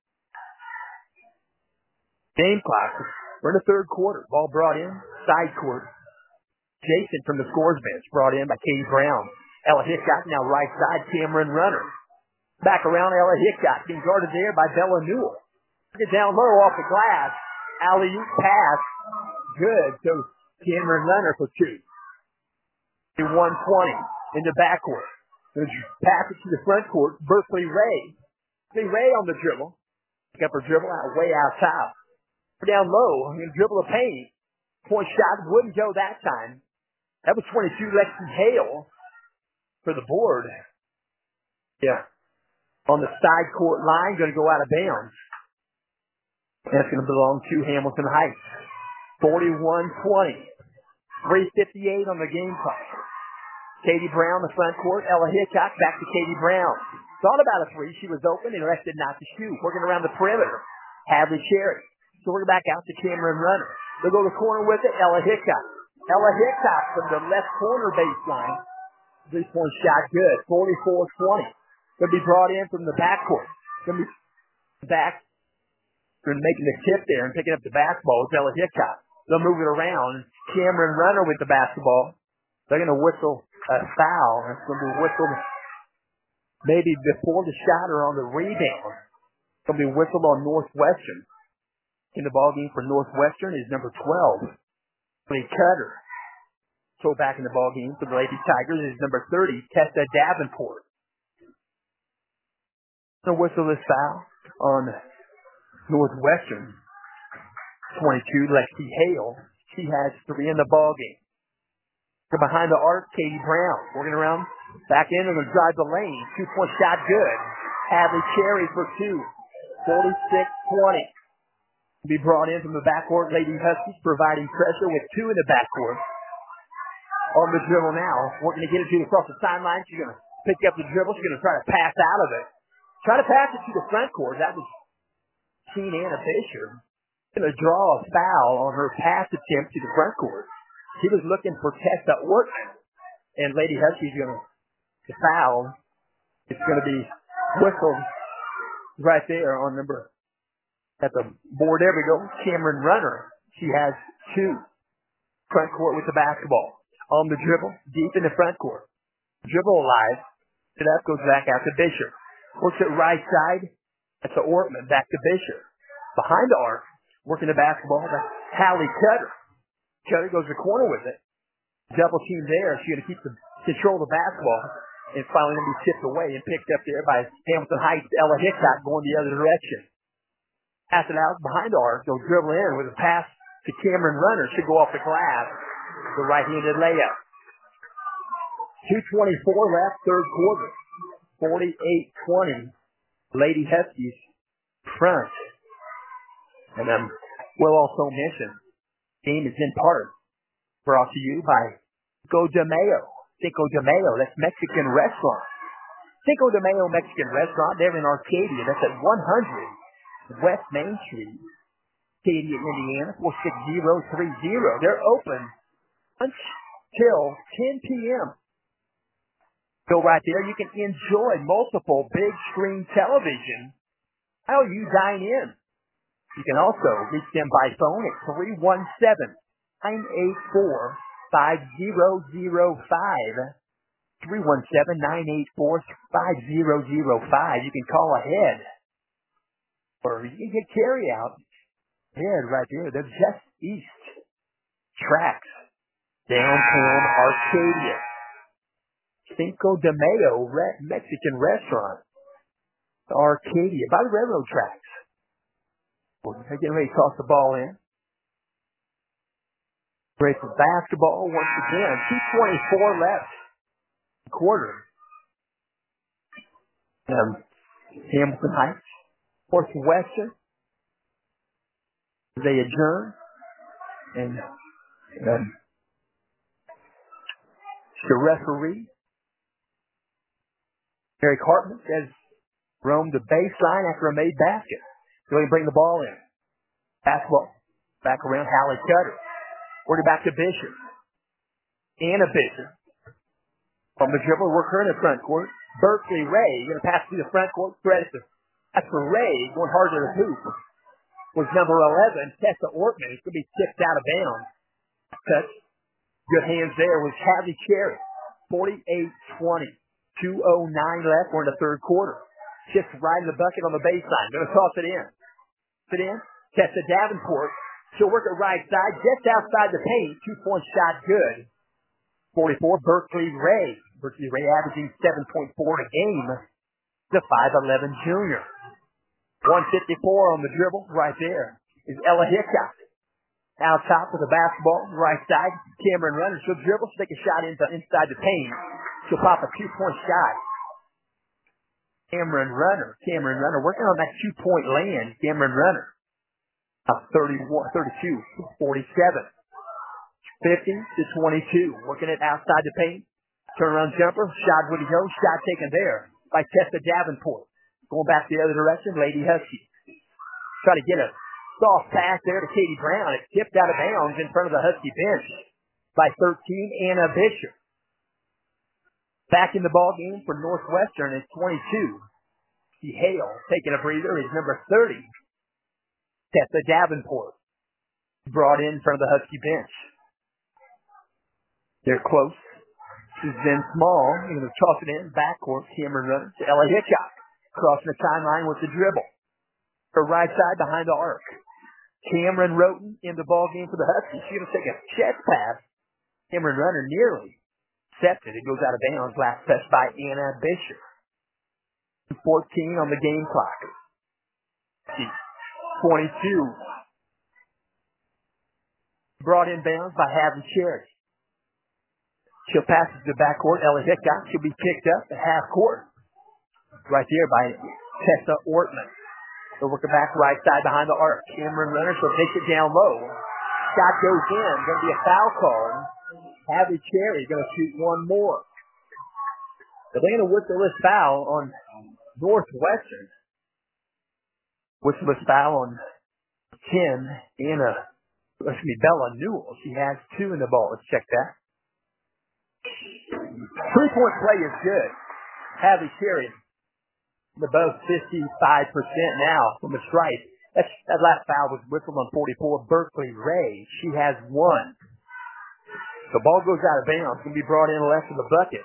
Game clock. We're in the third quarter. Ball brought in. Side court. Jason from the scores bench brought in by Katie Brown. Ella Hickok now right side. Cameron Runner. Back around Ella Hickok. Being guarded there by Bella Newell. Get down low off the glass. Alley-oop pass. Good. So Cameron Runner for two. one twenty in the backcourt. Pass it to the front court. Berkeley Ray. Berkeley Ray on the dribble. Pick up her dribble out way out top. Down low. I'm going to dribble the paint. Point shot wouldn't go that time. That was twenty-two Lexi Hale for the board. Yeah. On the side court line, going to go out of bounds. That's going to belong to Hamilton Heights. forty-one twenty. three fifty-eight on the game clock. Katie Brown, the front court. Ella Hickok back to Katie Brown. Thought about a three. She was open and elected not to shoot. Working around the perimeter. Hadley Cherry. So we're back out to Cameron Runner. They'll go to the corner with it. Ella Hickok. Ella Hickok from the left corner baseline. Three-point shot good. forty-four twenty. Going to be brought in from the backcourt. Going to be back. Going to making the tip there and picking up the basketball with Ella Hickok. They'll move it around. Cameron Runner with the basketball. They're going to whistle a foul. It's going to be whistled maybe before the shot or on the rebound. It's going to be whistled on Northwestern. In the ballgame for Northwestern is number twelve. Lee Cutter. So back in the ballgame for the Lady Tigers is number thirty, Tessa Davenport. So whistle this foul on Northwestern. twenty-two, Lexi Hale. She has three in the ballgame. Behind the arc, Katie Brown. Working around, back in and drive the lane. Two-point shot good. Hadley Cherry for two. forty-six twenty. Be brought in from the backcourt. Lady Huskies providing pressure with two in the backcourt. On the dribble now. Working to get it to across the sideline. She's going to pick up the dribble. She's going to try to pass out of it. Try to pass it to the front court. That was Teen Anna Fisher. Going to draw a foul on her pass attempt to the front court. He was looking for Tessa Orton, and Lady Husky's going to foul. It's going to be whistled right there on number at the board. There we go. Cameron Runner. She has two. Front court with the basketball. On the dribble, deep in the front court. Dribble alive. It up, goes back out to Bishop. Works it right side. That's the Ortman. Back to Bishop. Behind the arc. Working the basketball. That's Hallie Cutter. Cutter goes to the corner with it. Double team there. She's going to keep the control of the basketball. And finally going to be tipped away and picked up there by Hamilton Heights. Ella Hickok going the other direction. Pass it out behind the arc. They'll dribble in with a pass to Cameron Runner. Should go off the glass. The right-handed layup. two twenty-four left, third quarter. forty-eight twenty. Lady Huskies front. And um, we'll also mention, game is in part brought to you by Cinco de Mayo. Cinco de Mayo, that's Mexican restaurant. Cinco de Mayo Mexican restaurant, they're in Arcadia. That's at one hundred West Main Street, Arcadia, Indiana, four six zero three zero. They're open until ten p.m. Go right there. You can enjoy multiple big screen television while you dine in. You can also reach them by phone at three one seven, nine eight four, five zero zero five. three one seven, nine eight four, five zero zero five. You can call ahead. Or you can get carry out ahead right there. They're just east. Tracks. Downtown Arcadia. Cinco de Mayo Re- Mexican restaurant. Arcadia. By the railroad tracks. They're getting ready to toss the ball in. Great for basketball once again. two twenty-four left. Quarter. Um, Hamilton Heights. Northwestern. They adjourn. And um, the referee, Eric Hartman, has roamed the baseline after a made basket. So he bring the ball in. Basketball. Back around Hallie Cutter. Working back to Bishop. Anna Bishop. From the dribble, work her in the front court. Berkeley Ray, going to pass through the front court. Credit to, that's for Ray, going hard to the hoop. Was number eleven, Tessa Ortman. It's going to be tipped out of bounds. Touch. Good hands there with Hadley Cherry. forty-eight twenty. two oh nine left. We're in the third quarter. Just right in the bucket on the baseline. Going to toss it in. Toss it in. Tessa Davenport. She'll work it right side, just outside the paint. Two-point shot good. forty-four, Berkeley Ray. Berkeley Ray averaging seven point four a game. The five eleven junior. one fifty-four on the dribble. Right there is Ella Hickok. Out top with the basketball. Right side. Cameron Runner. She'll dribble. She'll take a shot into, inside the paint. She'll pop a two-point shot. Cameron Runner. Cameron Runner working on that two-point land. Cameron Runner. Up thirty-one, thirty-two, forty-seven. fifty to twenty-two. Working it outside the paint. Turnaround jumper. Shot would he go. Shot taken there by Tessa Davenport. Going back the other direction. Lady Husky. Try to get a soft pass there to Katie Brown. It tipped out of bounds in front of the Husky bench by thirteen. Anna Bishop. Back in the ball game for Northwestern is twenty-two. See Hale taking a breather is number thirty. Tessa Davenport. Brought in front of the Husky bench. They're close. This is Ben Small. You're going to toss it in. Backcourt. Cameron Runner to Ella Hitchcock. Crossing the timeline with the dribble. Her right side behind the arc. Cameron Roten in the ball game for the Huskies. She's going to take a chest pass. Cameron Runner nearly accepted. It goes out of bounds. Last touch by Anna Bishop. fourteen on the game clock. twenty-two. Brought in bounds by Hadley Cherry. She'll pass it to the backcourt. Ella Hickok. She'll be picked up at half court. Right there by Tessa Ortman. They'll work it back right side behind the arc. Cameron Runner. She'll take it down low. Shot goes in. Going to be a foul call. Hadley Cherry going to shoot one more. But they're going to whistle this foul on Northwestern. Whistle this foul on ten. Anna Excuse me, Bella Newell. She has two in the ball. Let's check that. Three-point play is good. Hadley Cherry above fifty-five percent now from the stripe. That's, that last foul was whistled on forty-four. Berkeley Ray, she has one. The ball goes out of bounds. It's going to be brought in left of the bucket.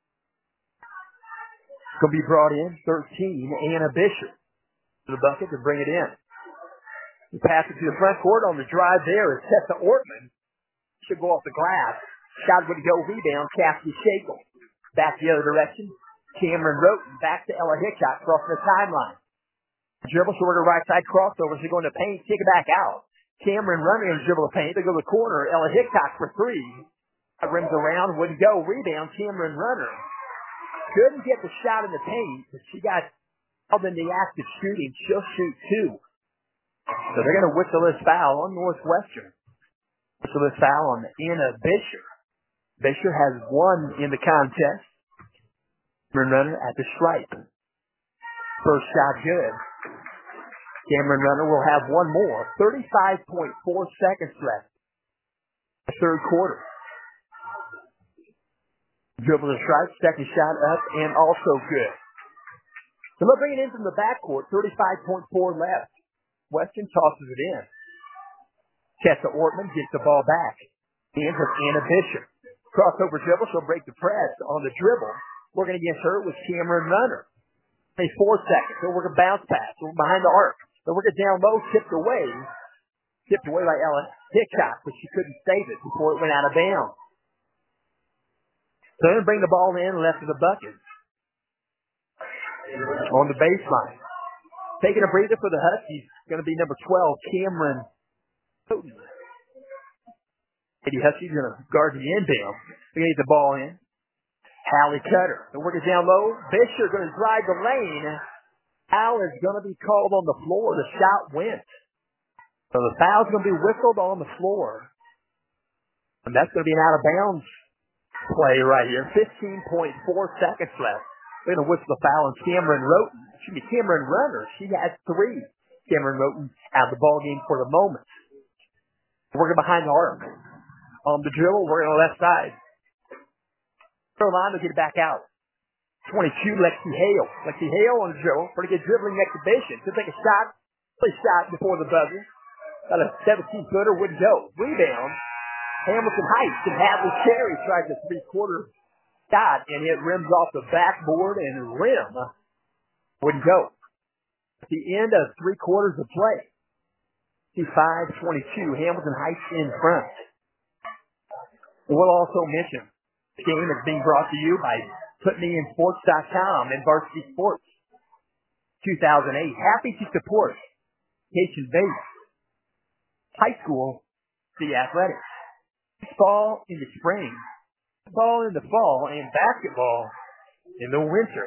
It's going to be brought in thirteen. Anna Bishop to the bucket to bring it in. You pass it to the front court. On the drive there is Tessa Ortman. Should go off the glass. Shot would go rebound. Cassidy Shakel. Back the other direction. Cameron Roten back to Ella Hickok crossing the timeline. Dribble short to right side crossover. She go in the paint. Kick it back out. Cameron running and dribble the paint. They go to the corner. Ella Hickok for three. Rims around. Wouldn't go. Rebound. Cameron Runner. Couldn't get the shot in the paint, but she got held in the act of shooting. She'll shoot two. So they're going to whistle this foul on Northwestern. Whistle this foul on Anna Bisher. Bisher has one in the contest. Cameron Runner at the stripe. First shot good. Cameron Runner will have one more. thirty-five point four seconds left. The third quarter. Dribble the stripe. Second shot up and also good. So they'll bring it in from the backcourt. thirty-five point four left. Western tosses it in. Tessa Ortman gets the ball back. Hands of Anna Bishop. Crossover dribble. She'll break the press on the dribble. Working against her was Cameron Runner. Four seconds. They'll work a bounce pass. They'll work behind the arc. They'll work it down low, tipped away. Tipped away by Ella Hickok, but she couldn't save it before it went out of bounds. So they're going to bring the ball in left of the bucket. On the baseline. Taking a breather for the Huskies. Going to be number twelve, Cameron Houghton. Lady Huskies going to guard the inbound. They're going to get the ball in. Hallie Cutter. They're working down low. Fisher going to drive the lane. Foul is going to be called on the floor. The shot went. So the foul's going to be whistled on the floor. And that's going to be an out-of-bounds play right here. fifteen point four seconds left. They're going to whistle the foul on Cameron Roten. Excuse me, Cameron Runner. She has three. Cameron Roten out of the ball game for the moment. Working behind the arc. On the dribble, working on the left side. Carolina to get it back out. twenty-two, Lexi Hale. Lexi Hale on the dribble. Pretty good dribbling exhibition. Could take a shot. Play shot before the buzzer. Got a seventeen-footer. Wouldn't go. Rebound. Hamilton Heights and Hadley Cherry tries a three-quarter shot, and it rims off the backboard and rim. Wouldn't go. At the end of three quarters of play. fifty-five twenty-two. Hamilton Heights in front. We'll also mention this game is being brought to you by put me in sports dot com and Varsity Sports. two thousand eight. Happy to support education-based high school the athletics. Baseball in the spring, football in the fall, and basketball in the winter.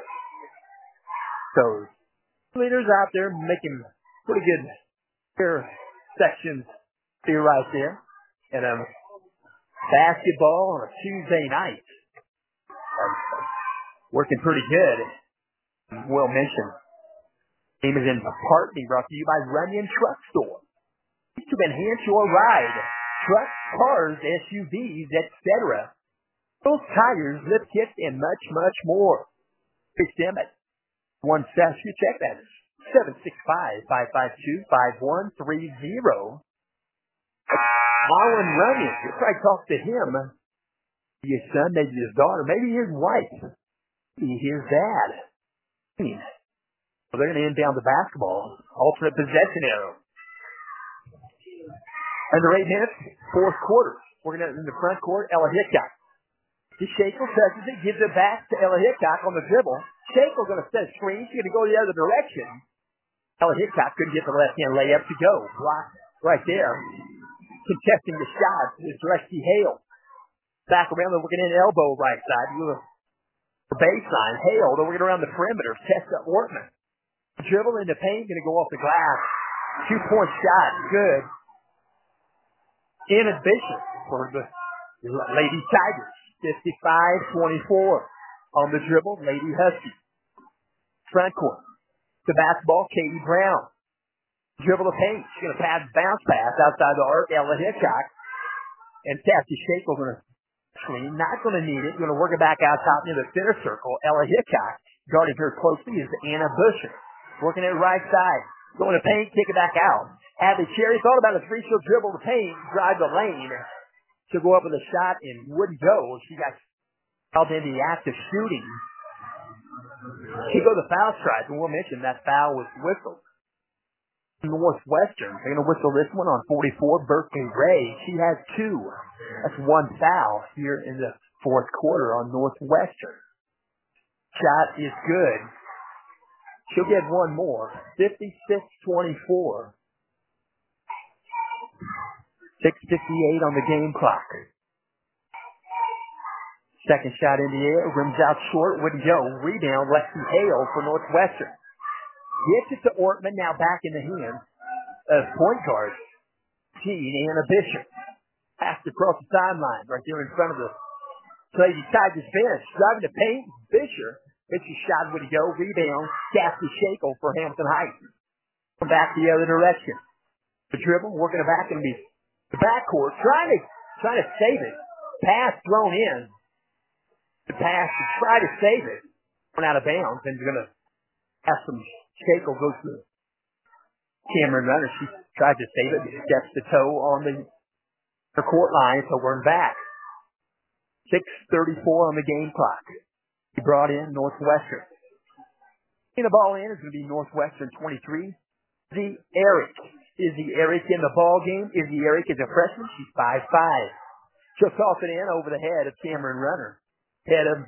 So, leaders out there making pretty good fair sections here right there. And um, basketball on a Tuesday night. Um, working pretty good. Well mentioned. Game is in part being brought to you by Runyon Truck Store. To enhance your ride. Trucks, cars, S U Vs, et cetera. Those tires, lift kits, and much, much more. Reach them at one seven. You check that. seven six five, five five two, five one three zero. Marlon Runyon. You probably talk to him. Maybe his son, maybe his daughter, maybe his wife, maybe his dad. So they're going to inbound the basketball. Alternate possession arrow. Under eight minutes, fourth quarter. We're going to in the front court, Ella Hickok. Shakel touches it, gives it back to Ella Hickok on the dribble. Shakel's going to set a screen. She's going to go the other direction. Ella Hickok couldn't get the left-hand layup to go. Blocked right there. Contesting the shot is Lexi Hale. Back around, they're working in elbow right side. The baseline. Hale, they're working around the perimeter. Tessa Ortman. Dribble in the paint, going to go off the glass. Two-point shot. Good. Anna Bishop for the Lady Tigers. fifty-five twenty-four. On the dribble, Lady Husky. Front court. The basketball, Katie Brown. Dribble the paint. She's going to pass, bounce pass outside the arc. Ella Hickok. And Cassie Shakel going to screen. Not going to need it. Going to work it back out top near the center circle. Ella Hickok. Guarding her closely is Anna Busher. Working it right side. Going to paint, kick it back out. Hadley Cherry thought about a three. She'll dribble the paint, drive the lane. She'll go up with a shot and wouldn't go. She got called into the act of shooting. She go to the foul stripe, and we'll mention that foul was whistled. Northwestern, they're going to whistle this one on forty-four. Berkeley Ray, she has two. That's one foul here in the fourth quarter on Northwestern. Shot is good. She'll get one more. fifty-six twenty-four. six fifty-eight on the game clock. Second shot in the air, rims out short, wouldn't go. Rebound, Lexi Hale for Northwestern. Gets it to Ortman, now back in the hands of point guard, Teen Anna Bishop. Passed across the sideline, right there in front of the Lady Tigers bench. Driving the paint, Bishop. Bishop shot would go. Rebound, Cassie Shakel for Hamilton Heights. Come back the other direction. The dribble, working it back in the the backcourt, trying to trying to save it. Pass thrown in. The pass to try to save it. Going out of bounds, and you're going to have some Shakel goes to Cameron Runner. She tried to save it, steps the toe on the, the court line, so we're back. six thirty-four on the game clock. He brought in Northwestern. Getting the ball in is going to be Northwestern twenty-three. Izzy Eric. Izzy Eric in the ball game. Izzy Eric is a freshman. She's five five. She'll toss it in over the head of Cameron Runner. Head of,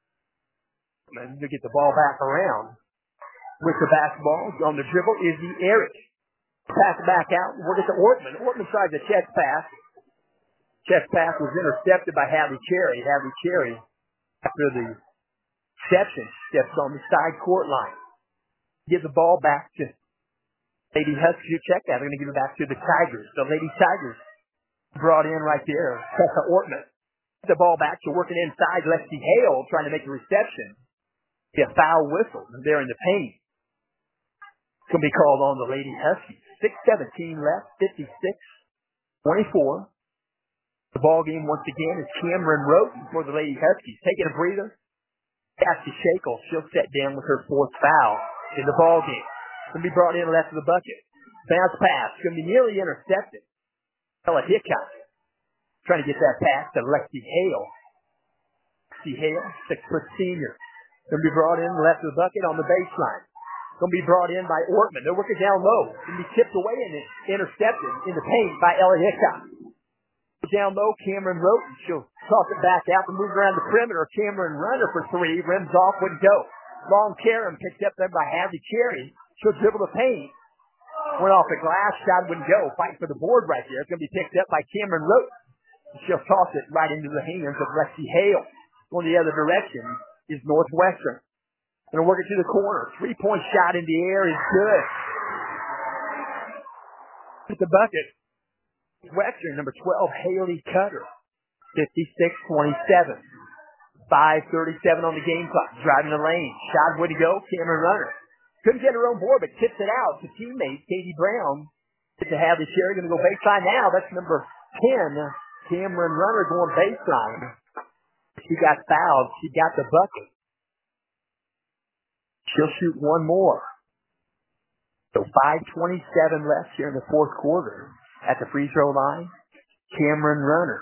and to get the ball back around. With the basketball on the dribble, Izzy Eric. Pass it back out. We'll get to Ortman. Ortman tries a chest pass. Chest pass was intercepted by Hadley Cherry. Hadley Cherry, after the reception, steps on the side court line. Give the ball back to Lady Huskies. You check that. They're going to give it back to the Tigers. The Lady Tigers brought in right there. Tessa Ortman. The ball back to working inside. Lexi Hale trying to make the reception. Get a foul whistle. They're in the paint. It's going to be called on the Lady Huskies. six seventeen left. fifty-six twenty-four. The ball game once again is Cameron Roten for the Lady Huskies. Taking a breather. Cassie Shakel. She'll set down with her fourth foul in the ball game. Going to be brought in left of the bucket. Bounce pass. Going to be nearly intercepted. Ella Hickok trying to get that pass to Lexi Hale. Lexi Hale, six-foot senior. Going to be brought in left of the bucket on the baseline. Going to be brought in by Ortman. They're working down low. Going to be tipped away and intercepted in the paint by Ella Hickok. Down low, Cameron Roten. She'll toss it back out and move around the perimeter. Cameron Runner for three. Rims off, wouldn't go. Long Karen picked up there by Hadley Cherry. She'll dribble the paint. Went off the glass. Shot wouldn't go. Fight for the board right there. It's going to be picked up by Cameron Roten. She'll toss it right into the hands of Lexi Hale. Going the other direction is Northwestern. Going to work it to the corner. Three-point shot in the air is good. At the bucket. Western, number twelve, Haley Cutter. fifty-six twenty-seven. five thirty-seven on the game clock. Driving the lane. Shot wouldn't go. Cameron Runner. Couldn't get her own board, but tips it out to teammate Katie Brown. To have the Cherry going to go baseline now. That's number ten. Cameron Runner going baseline. She got fouled. She got the bucket. She'll shoot one more. So five twenty-seven left here in the fourth quarter. At the free throw line, Cameron Runner.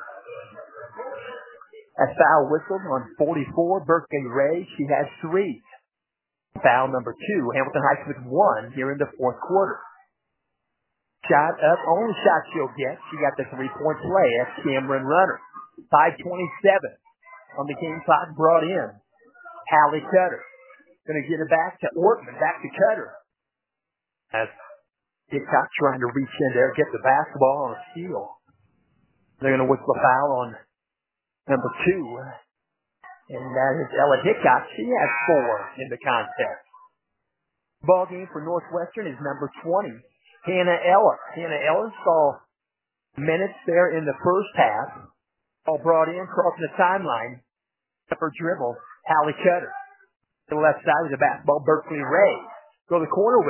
A foul whistled on forty-four. Berkeley Ray, she has three. Foul number two. Hamilton Heights with one here in the fourth quarter. Shot up. Only shot she'll get. She got the three-point play. That's Cameron Runner. five twenty-seven on the game clock brought in. Hallie Cutter. Going to get it back to Ortman. Back to Cutter. As Hickok trying to reach in there, get the basketball on a steal. They're going to whistle a foul on number two. And that is Ella Hickok. She has four in the contest. Ball game for Northwestern is number twenty. Hannah Eller. Hannah Eller saw minutes there in the first half. All brought in, crossing the timeline. Up her dribble. Hallie Cutter. To the left side of the basketball, Berkeley Ray. Go to the corner with it.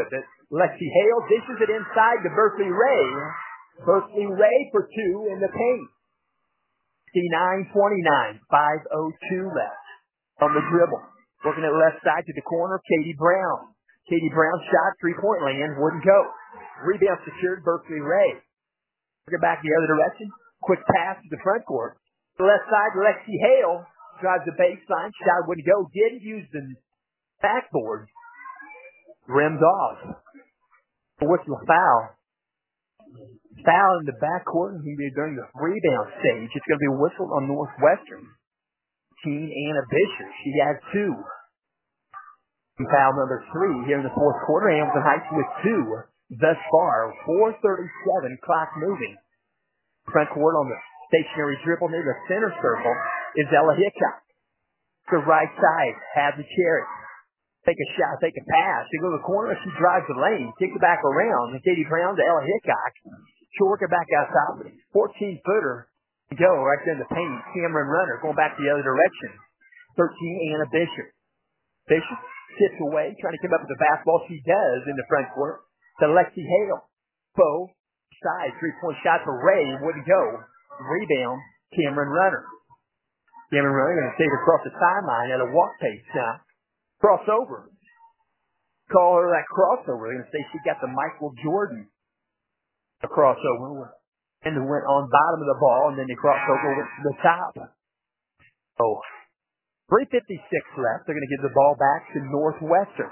Lexi Hale dishes it inside to Berkeley Ray. Berkeley Ray for two in the paint. fifty-nine twenty-nine, five oh two left on the dribble. Working it left side to the corner, Katie Brown. Katie Brown shot, three-point land, wouldn't go. Rebound secured, Berkeley Ray. Working back the other direction. Quick pass to the front court. The left side, Lexi Hale drives the baseline. Shot wouldn't go. Didn't use the backboard. Rimmed off. Whistle foul. Foul in the backcourt during the rebound stage. It's going to be whistled on Northwestern. Team Anna Bisher. She has two. Foul number three here in the fourth quarter. Hamilton Heights with two thus far. four thirty-seven, clock moving. Front court on the stationary dribble near the center circle is Ella Hickok. To the right side, have the Cherry. Take a shot, take a pass. She goes to the corner, she drives the lane, kicks it back around. And Katie Brown to Ella Hickok. She'll work it back outside. fourteen-footer to go right there in the paint. Cameron Runner going back the other direction. thirteen, Anna Bishop. Bishop tips away, trying to come up with the basketball. She does in the front court. To Lexi Hale. Bow. Side, three-point shot for Ray. Wouldn't go. Rebound, Cameron Runner. Cameron Runner going to take it across the sideline at a walk pace now. Crossover. Call her that crossover. They're going to say she got the Michael Jordan a crossover. And went on bottom of the ball, and then the crossover went to the top. Oh, three fifty-six left. They're going to give the ball back to Northwestern.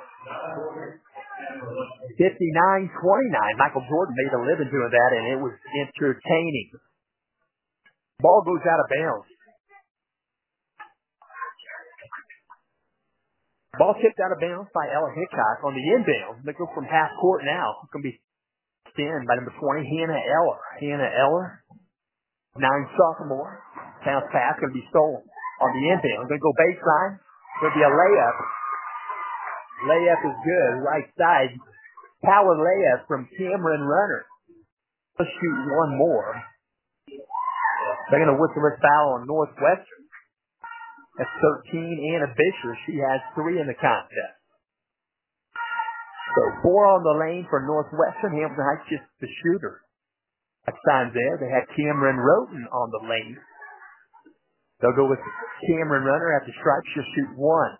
fifty-nine twenty-nine. Michael Jordan made a living doing that, and it was entertaining. Ball goes out of bounds. Ball tipped out of bounds by Ella Hickok on the inbound. They go from half court now. It's going to be in by number twenty, Hannah Eller. Hannah Eller, nine sophomore. Bounce pass going to be stolen on the inbound. Going to go baseline. Going to be a layup. Layup is good. Right side. Power layup from Cameron Runner. Let's shoot one more. They're going to whistle this foul on Northwestern. That's thirteen, Anna Bisher. She has three in the contest. So four on the lane for Northwestern. Hamilton Heights just the shooter. That sign there. They had Cameron Roten on the lane. They'll go with Cameron Runner at the stripe. She'll shoot one.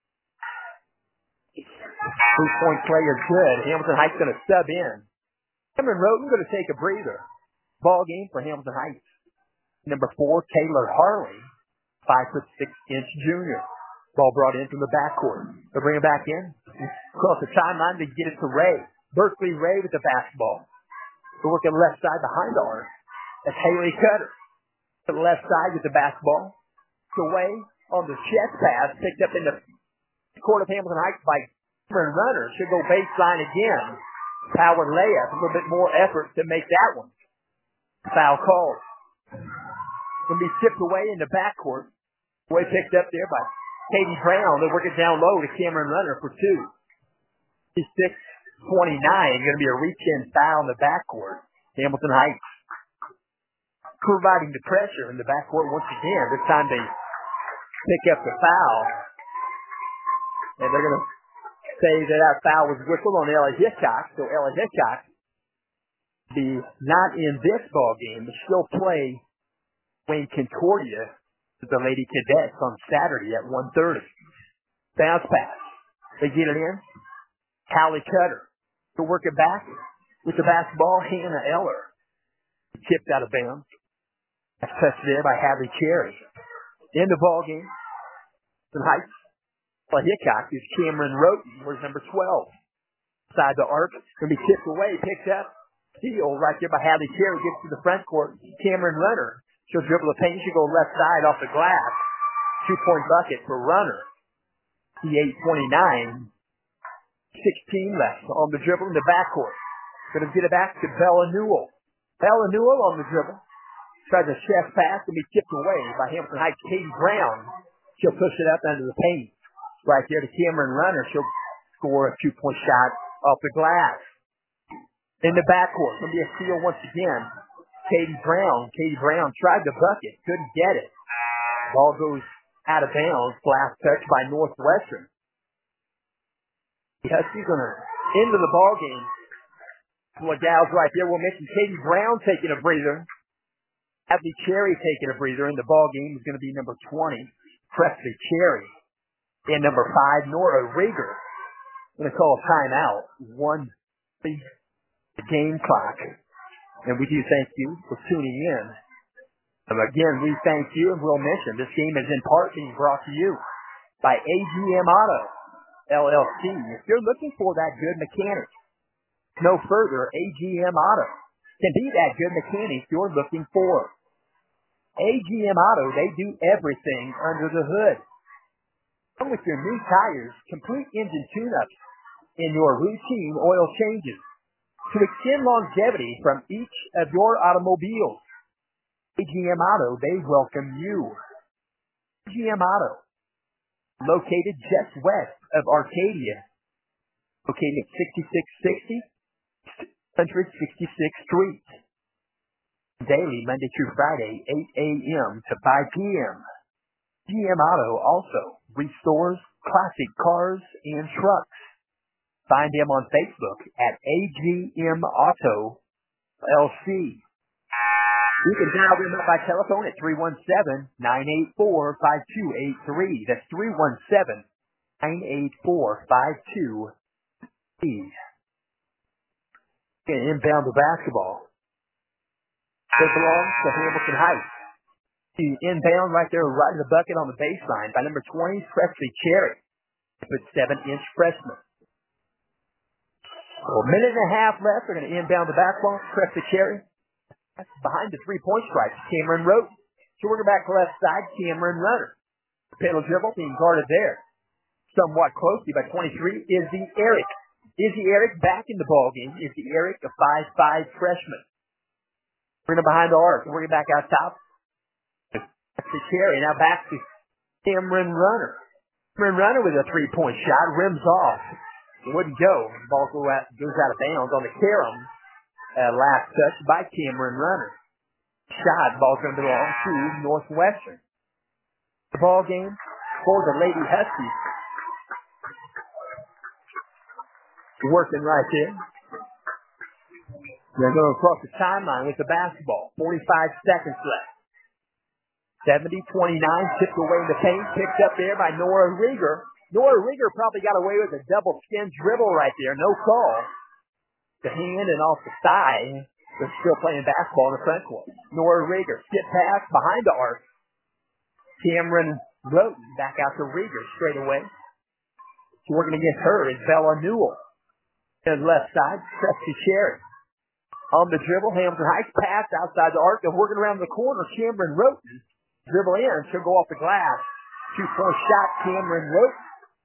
Three-point play is good. Hamilton Heights going to sub in. Cameron Roten going to take a breather. Ball game for Hamilton Heights. Number four, Taylor Harley. Five foot six inch junior. Ball brought in from the backcourt. They'll bring it back in. Across the timeline, they get it to Ray. Berkeley Ray with the basketball. They're working left side behind the arc. That's Haley Cutter. To the left side with the basketball. It's away on the chest pass. Picked up in the court of Hamilton Heights by Cameron Runner. Should go baseline again. Power layup. A little bit more effort to make that one. Foul called. Going to be tipped away in the backcourt. Way picked up there by Katie Brown. They'll work it down low to Cameron Runner for two. six twenty-nine. Going to be a reach-in foul in the backcourt. Hamilton Heights providing the pressure in the backcourt once again. This time they pick up the foul. And they're going to say that that foul was whistled on Ella Hickok. So Ella Hickok be not in this ball game, but she'll play Wayne Concordia with the Lady Cadets on Saturday at one thirty. Bounce pass. They get it in. Hallie Cutter to work it back with the basketball. Hannah Eller tipped out of bounds. That's touched there by Hadley Cherry. In the ball game, the Heights. Well, Hickok is Cameron Roten. Where's number twelve? Side the arc. Going to be tipped away. Picked up. Steal right there by Hadley Cherry. Gets to the front court. Cameron Runner. She'll dribble the paint. She'll go left side off the glass. Two-point bucket for Runner. eight twenty-nine. sixteen left on the dribble in the backcourt. Going to get it back to Bella Newell. Bella Newell on the dribble. Tries a chest pass to be tipped away by Hamilton Heights' Katie Brown. She'll push it up under the paint. Right there to Cameron Runner. She'll score a two-point shot off the glass. In the backcourt. Going to be a steal once again. Katie Brown. Katie Brown tried the bucket. Couldn't get it. Ball goes out of bounds. Last touch by Northwestern. The Huskies going to into the ball game. Couple of gals right there. We'll mention Katie Brown taking a breather. Abby Cherry taking a breather in the ball game is going to be number twenty, Presley Cherry. And number five, Nora Rieger. Going to call a timeout. One the game clock. And we do thank you for tuning in. And again, we thank you, and we'll mention this game is in part being brought to you by A G M Auto, L L C. If you're looking for that good mechanic, no further, A G M Auto can be that good mechanic you're looking for. A G M Auto, they do everything under the hood. Come with your new tires, complete engine tune-ups, and your routine oil changes to extend longevity from each of your automobiles. A G M Auto, they welcome you. A G M Auto, located just west of Arcadia, located at sixty-six sixty one sixty-sixth Street. Daily, Monday through Friday, eight a.m. to five p.m. G M Auto also restores classic cars and trucks. Find them on Facebook at A G M Auto L C. You can dial them up by telephone at three one seven, nine eight four, five two eight three. That's three one seven, nine eight four, five two eight three. Inbound the basketball. It belongs to Hamilton Heights. The inbound right there, right in the bucket on the baseline by number twenty, Presley Cherry. With seven-inch freshman. Well, a minute and a half left. They're going to inbound the basketball. Presley Cherry. That's behind the three-point stripe. Cameron Rote. So we're going back to the left side. Cameron Runner. Pedal dribble being guarded there. Somewhat closely by twenty-three. Izzy Eric. Izzy Eric back in the ball game. Izzy Eric, a five five freshman. We're going behind the arc. We're going back out top. Presley Cherry. Now back to Cameron Runner. Cameron Runner with a three-point shot. Rims off. It wouldn't go. The ball go out, goes out of bounds on the carom. Uh, last touch by Cameron Runner. Shot. Ball's going to belong to Northwestern. The ball game for the Lady Huskies. Working right there. They're going across the timeline with the basketball. forty-five seconds left. seventy twenty-nine, tipped away in the paint, picked up there by Nora Rieger. Nora Rieger probably got away with a double spin dribble right there. No call. The hand and off the thigh. They're still playing basketball in the front court. Nora Rieger, skip pass behind the arc. Cameron Roten back out to Rieger straight away. Working against her is Bella Newell. And left side, Presley Cherry. On the dribble, Hamilton Heights pass outside the arc. They're working around the corner. Cameron Roten. Dribble in, she'll go off the glass. Two-point shot, Cameron Roten.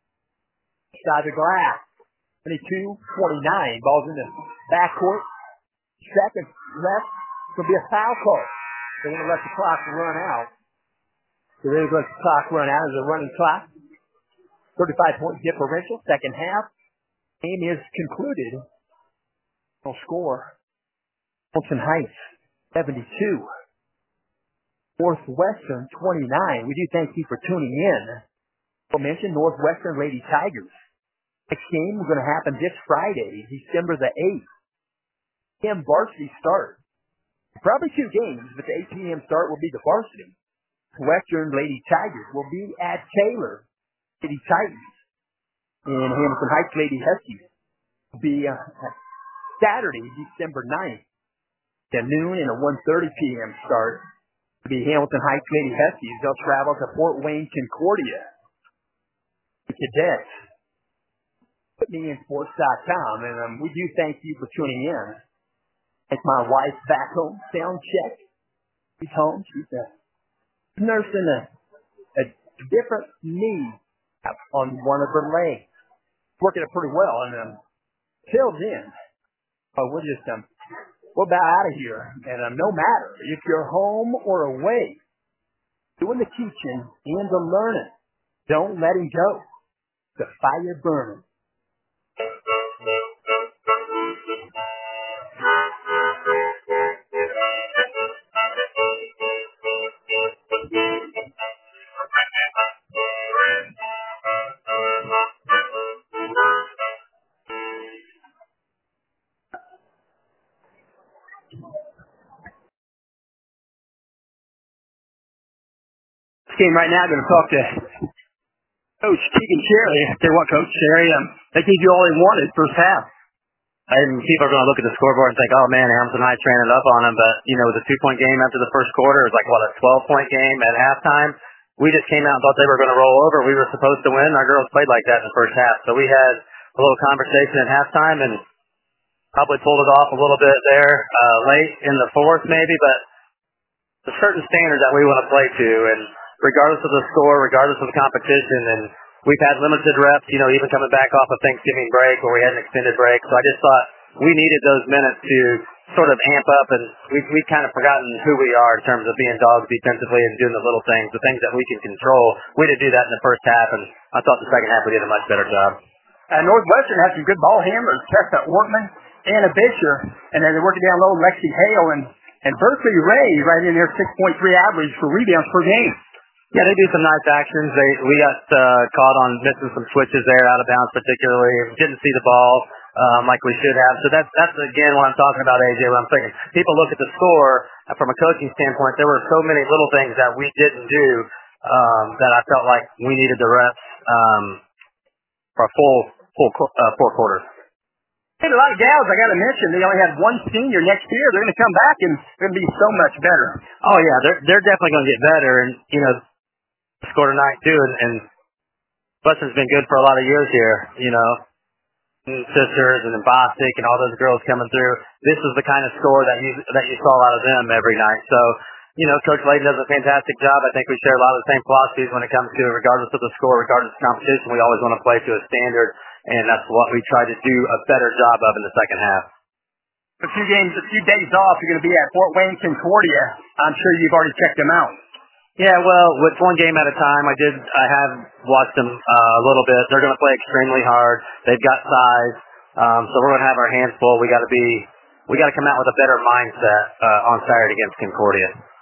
Side the glass. twenty-two twenty-nine. Ball's in the backcourt. Seconds left. It's going to be a foul call. They're going to let the clock run out. They're going to let the clock run out as a running clock. thirty-five point differential. Second half. Game is concluded. No score. Hamilton Heights, seventy-two. Northwestern, twenty-nine. We do thank you for tuning in. We'll mention Northwestern Lady Tigers. Next game is going to happen this Friday, December the eighth. eight p.m. varsity start. Probably two games, but the eight p.m. start will be the varsity. Western Lady Tigers will be at Taylor Lady Titans. And Hamilton Heights Lady Huskies will be uh, Saturday, December ninth. At noon and a one thirty p.m. start. It'll be Hamilton Heights Lady Huskies. They'll travel to Fort Wayne, Concordia. The Cadets. Put me in sports dot com, and um, we do thank you for tuning in. Thank my wife back home. Sound check. She's home. She's a nursing a, a different knee on one of her legs. Working it pretty well, and um, till then, oh, we'll just um, we'll bow out of here. And um, no matter if you're home or away, doing the teaching and the learning, don't let him go. The fire burning. postgame right now. Going to talk to Coach Keegan Cherry. I tell you what, Coach Cherry, um, they gave you all they wanted first half. And people are going to look at the scoreboard and think, oh, man, Hamilton High ran it up on them. But, you know, it was a two-point game after the first quarter. It was like, what, a twelve-point game at halftime. We just came out and thought they were going to roll over. We were supposed to win. Our girls played like that in the first half. So we had a little conversation at halftime and probably pulled it off a little bit there uh, late in the fourth maybe. But there's certain standards that we want to play to. And regardless of the score, regardless of the competition, and we've had limited reps, you know, even coming back off of Thanksgiving break where we had an extended break. So I just thought we needed those minutes to sort of amp up, and we've, we've kind of forgotten who we are in terms of being dogs defensively and doing the little things, the things that we can control. We didn't do that in the first half, and I thought the second half we did a much better job. Uh, Northwestern has some good ball handlers, Chestnut Workman, Anna Bisher, and then they're working down low, Lexi Hale, and, and Berkeley Ray right in there, six point three average for rebounds per game. Yeah, they do some nice actions. They we got uh, caught on missing some switches there out of bounds, particularly. Didn't see the ball um, like we should have. So that's that's again what I'm talking about, A J. What I'm thinking. People look at the score and from a coaching standpoint. There were so many little things that we didn't do um, that I felt like we needed the reps um, for a full full uh, four quarters. A lot of gals, I got to mention, they only have one senior next year. They're going to come back and they're going to be so much better. Oh yeah, they're they're definitely going to get better, and you know. Score tonight too, and, and Western's been good for a lot of years here, you know, and sisters and then Bostic and all those girls coming through. This is the kind of score that you that you saw out of them every night. So, you know, Coach Layden does a fantastic job. I think we share a lot of the same philosophies when it comes to, regardless of the score, regardless of competition, we always want to play to a standard, and that's what we try to do a better job of in the second half. A few games, a few days off, you're going to be at Fort Wayne, Concordia. I'm sure you've already checked them out. Yeah, well, it's one game at a time. I did, I have watched them uh, a little bit. They're going to play extremely hard. They've got size, um, so we're going to have our hands full. We got to be, we got to come out with a better mindset uh, on Saturday against Concordia.